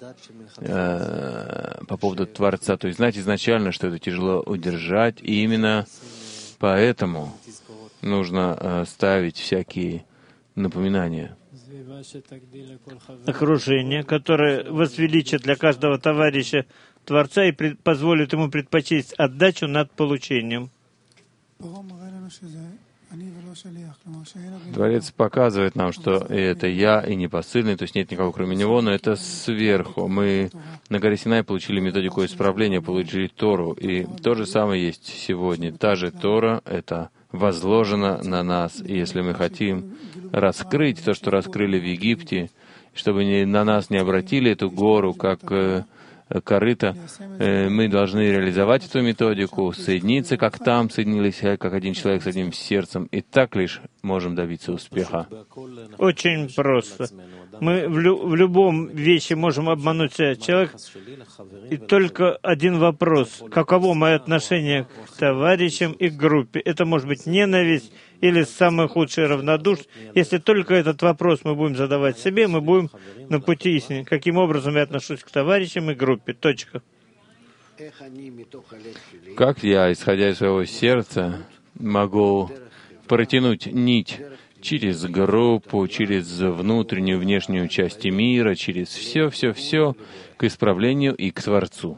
поводу Творца. То есть знать изначально, что это тяжело удержать, и именно поэтому нужно ставить всякие напоминания. Окружение, которое возвеличит для каждого товарища Творца и позволит ему предпочесть отдачу над получением. Творец показывает нам, что это я и не посыльный, то есть нет никого кроме него, но это сверху. Мы на горе Синай получили методику исправления, получили Тору, и то же самое есть сегодня. Та же Тора — это возложено на нас, и если мы хотим раскрыть то, что раскрыли в Египте, чтобы на нас не обратили эту гору, как корыто, мы должны реализовать эту методику, соединиться, как там соединились, как один человек с одним сердцем, и так лишь можем добиться успеха. Очень просто. Мы в любом вещи можем обмануть себя. Человек, и только один вопрос. Каково мое отношение к товарищам и к группе? Это может быть ненависть или самый худший равнодушие. Если только этот вопрос мы будем задавать себе, мы будем на пути истины. Каким образом я отношусь к товарищам и группе? Точка. Как я, исходя из своего сердца, могу протянуть нить через группу, через внутреннюю, внешнюю части мира, через все к исправлению и к Творцу?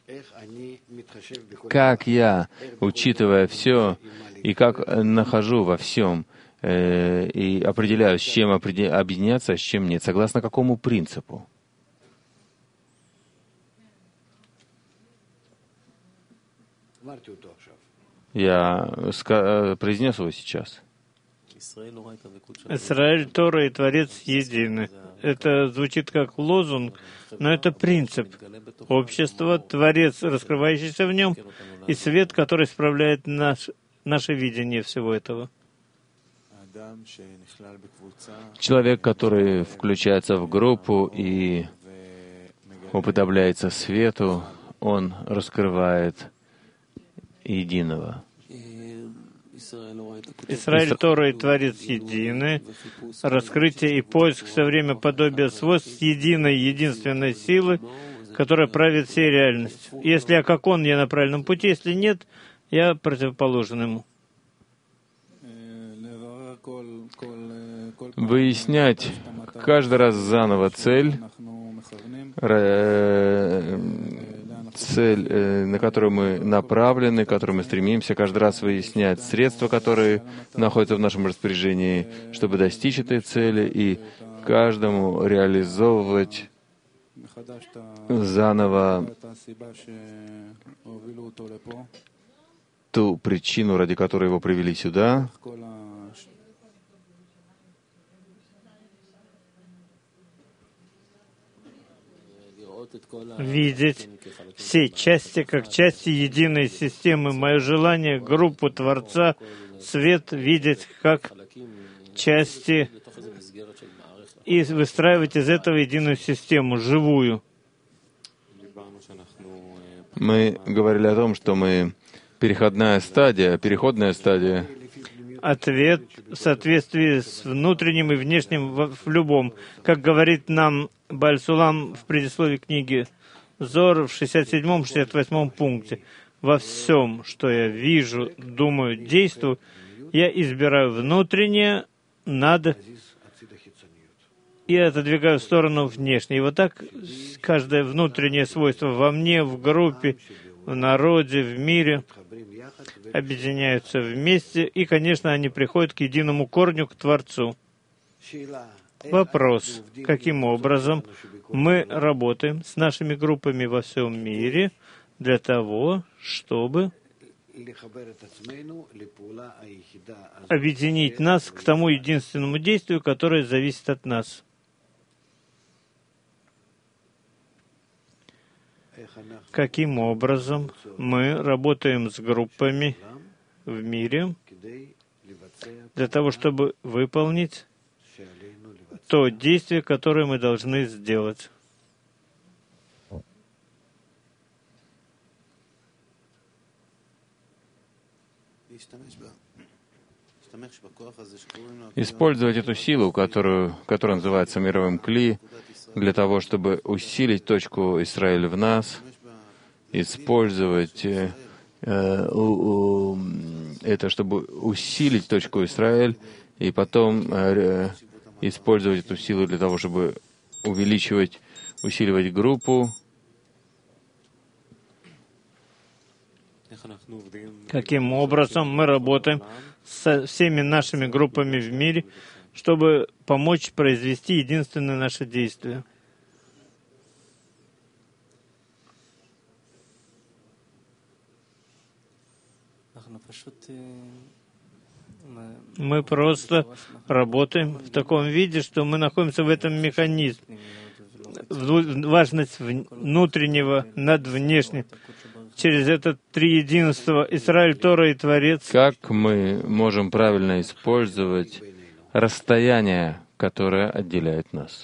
Как я, учитывая все, и как нахожу во всем, и определяю, с чем объединяться, а с чем нет, согласно какому принципу? Я произнес его сейчас. Израиль, Тора и Творец едины. Это звучит как лозунг, но это принцип. Общество, Творец, раскрывающийся в нем, и свет, который исправляет наше видение всего этого. Человек, который включается в группу и уподобляется свету, он раскрывает единого. Израиль, Тора и Творец едины. Раскрытие и поиск все время подобия свойств единой, единственной силы, которая правит всей реальностью. Если я как он, я на правильном пути. Если нет, я противоположен ему. Выяснять каждый раз заново цель, на которую мы направлены, к которой мы стремимся, каждый раз выяснять средства, которые находятся в нашем распоряжении, чтобы достичь этой цели, и каждому реализовывать заново ту причину, ради которой его привели сюда, видеть все части как части единой системы. Мое желание, группу Творца, свет видеть как части и выстраивать из этого единую систему, живую. Мы говорили о том, что мы переходная стадия. Ответ в соответствии с внутренним и внешним в любом. Как говорит нам Бааль Сулам в предисловии книги Зор в 67-68 пункте. Во всем, что я вижу, думаю, действую, я избираю внутреннее над и отодвигаю в сторону внешнее. И вот так каждое внутреннее свойство во мне, в группе, в народе, в мире объединяются вместе, и, конечно, они приходят к единому корню, к Творцу. Вопрос, каким образом мы работаем с нашими группами во всем мире для того, чтобы объединить нас к тому единственному действию, которое зависит от нас. Каким образом мы работаем с группами в мире для того, чтобы выполнить то действие, которое мы должны сделать. Использовать эту силу, которая называется мировым кли, для того, чтобы усилить точку Исраэль в нас, использовать это, чтобы усилить точку Исраэль, и потом использовать эту силу для того, чтобы усиливать группу. Каким образом мы работаем со всеми нашими группами в мире, чтобы помочь произвести единственное наше действие. Мы просто работаем в таком виде, что мы находимся в этом механизме. Важность внутреннего над внешним. Через это триединство Израиль, Тора и Творец. Как мы можем правильно использовать расстояние, которое отделяет нас?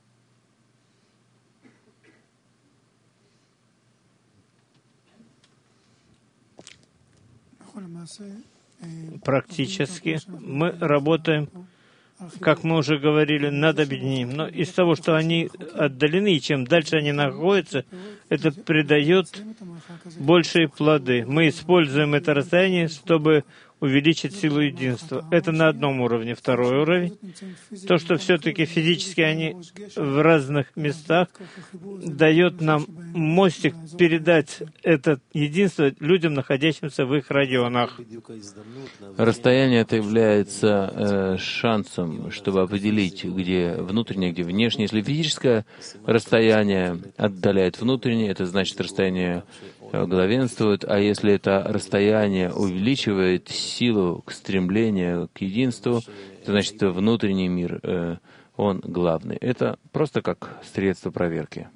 Практически мы работаем, как мы уже говорили, над объединением. Но из того, что они отдалены, и чем дальше они находятся, это придает большие плоды. Мы используем это расстояние, чтобы увеличить силу единства. Это на одном уровне. Второй уровень — то, что все-таки физически они в разных местах, дает нам мостик передать это единство людям, находящимся в их районах. Расстояние это является шансом, чтобы определить, где внутреннее, где внешнее. Если физическое расстояние отдаляет внутреннее, это значит расстояние главенствует, а если это расстояние увеличивает силу к стремлению к единству, это значит внутренний мир, он главный. Это просто как средство проверки.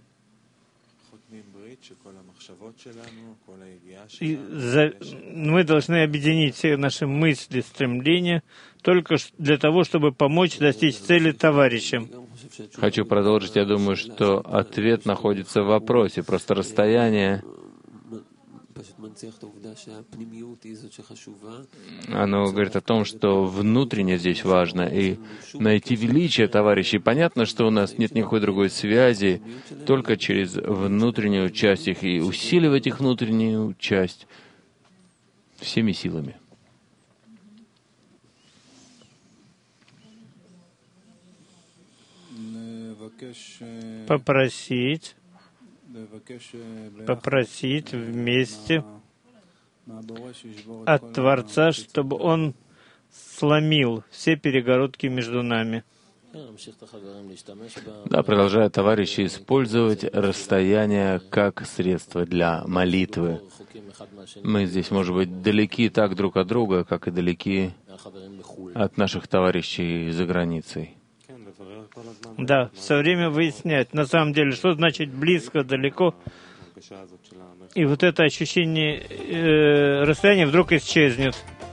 Мы должны объединить все наши мысли, стремления, только для того, чтобы помочь достичь цели товарищам. Хочу продолжить. Я думаю, что ответ находится в вопросе. Просто расстояние, оно говорит о том, что внутреннее здесь важно, и найти величие товарищей. Понятно, что у нас нет никакой другой связи, только через внутреннюю часть их, и усиливать их внутреннюю часть всеми силами. Попросить вместе от Творца, чтобы Он сломил все перегородки между нами. Да, продолжают товарищи использовать расстояние как средство для молитвы. Мы здесь, может быть, далеки так друг от друга, как и далеки от наших товарищей за границей. Да, все время выяснять, на самом деле, что значит близко, далеко. И вот это ощущение расстояния вдруг исчезнет.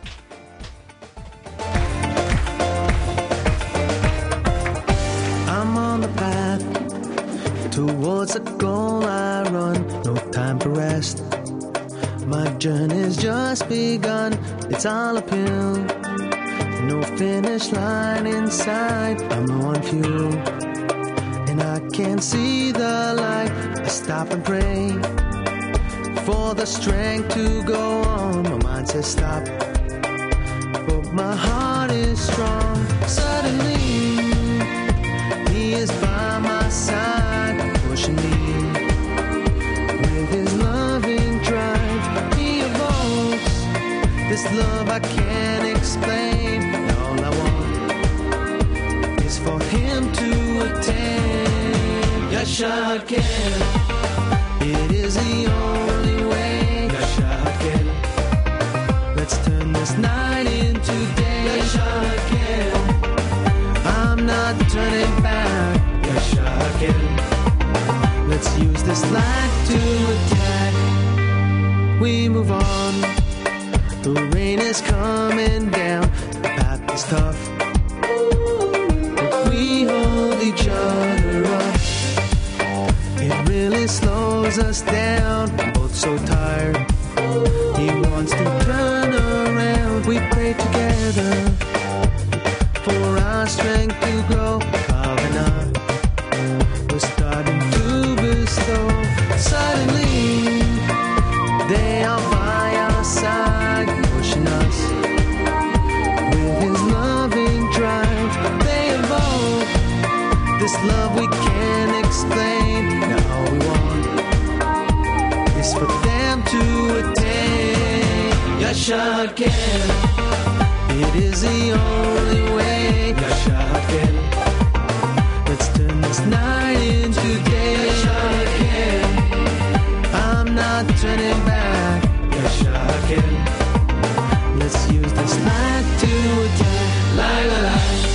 Towards a goal I run, no time for rest. My journey's just begun, it's all uphill. No finish line inside, I'm low on fuel. And I can't see the light, I stop and pray for the strength to go on. My mind says stop, but my heart is strong. Suddenly, He is by my side, pushing me with His loving drive. He evokes this love I can't explain. And all I want is for Him to attain. Yashar Ken, it is the only way. Yashar Ken, let's turn this night into day. Yashar Ken, I'm not turning back. Yashar Ken, let's use this light to attack. We move on. The rain is coming down. The path is tough, but we hold each other up. It really slows us down. We're both so tired. He wants to turn around. We pray together for our strength to grow. Kavana, we're starting to bestow. Suddenly, they are by our side, pushing us with His loving drive. They evoke this love we can't explain. Now all we want the only way. Yasha Hakel. Let's turn this night into day. Yasha Hakel. I'm not turning back. Yasha Hakel. Let's use this night to attack. La la la.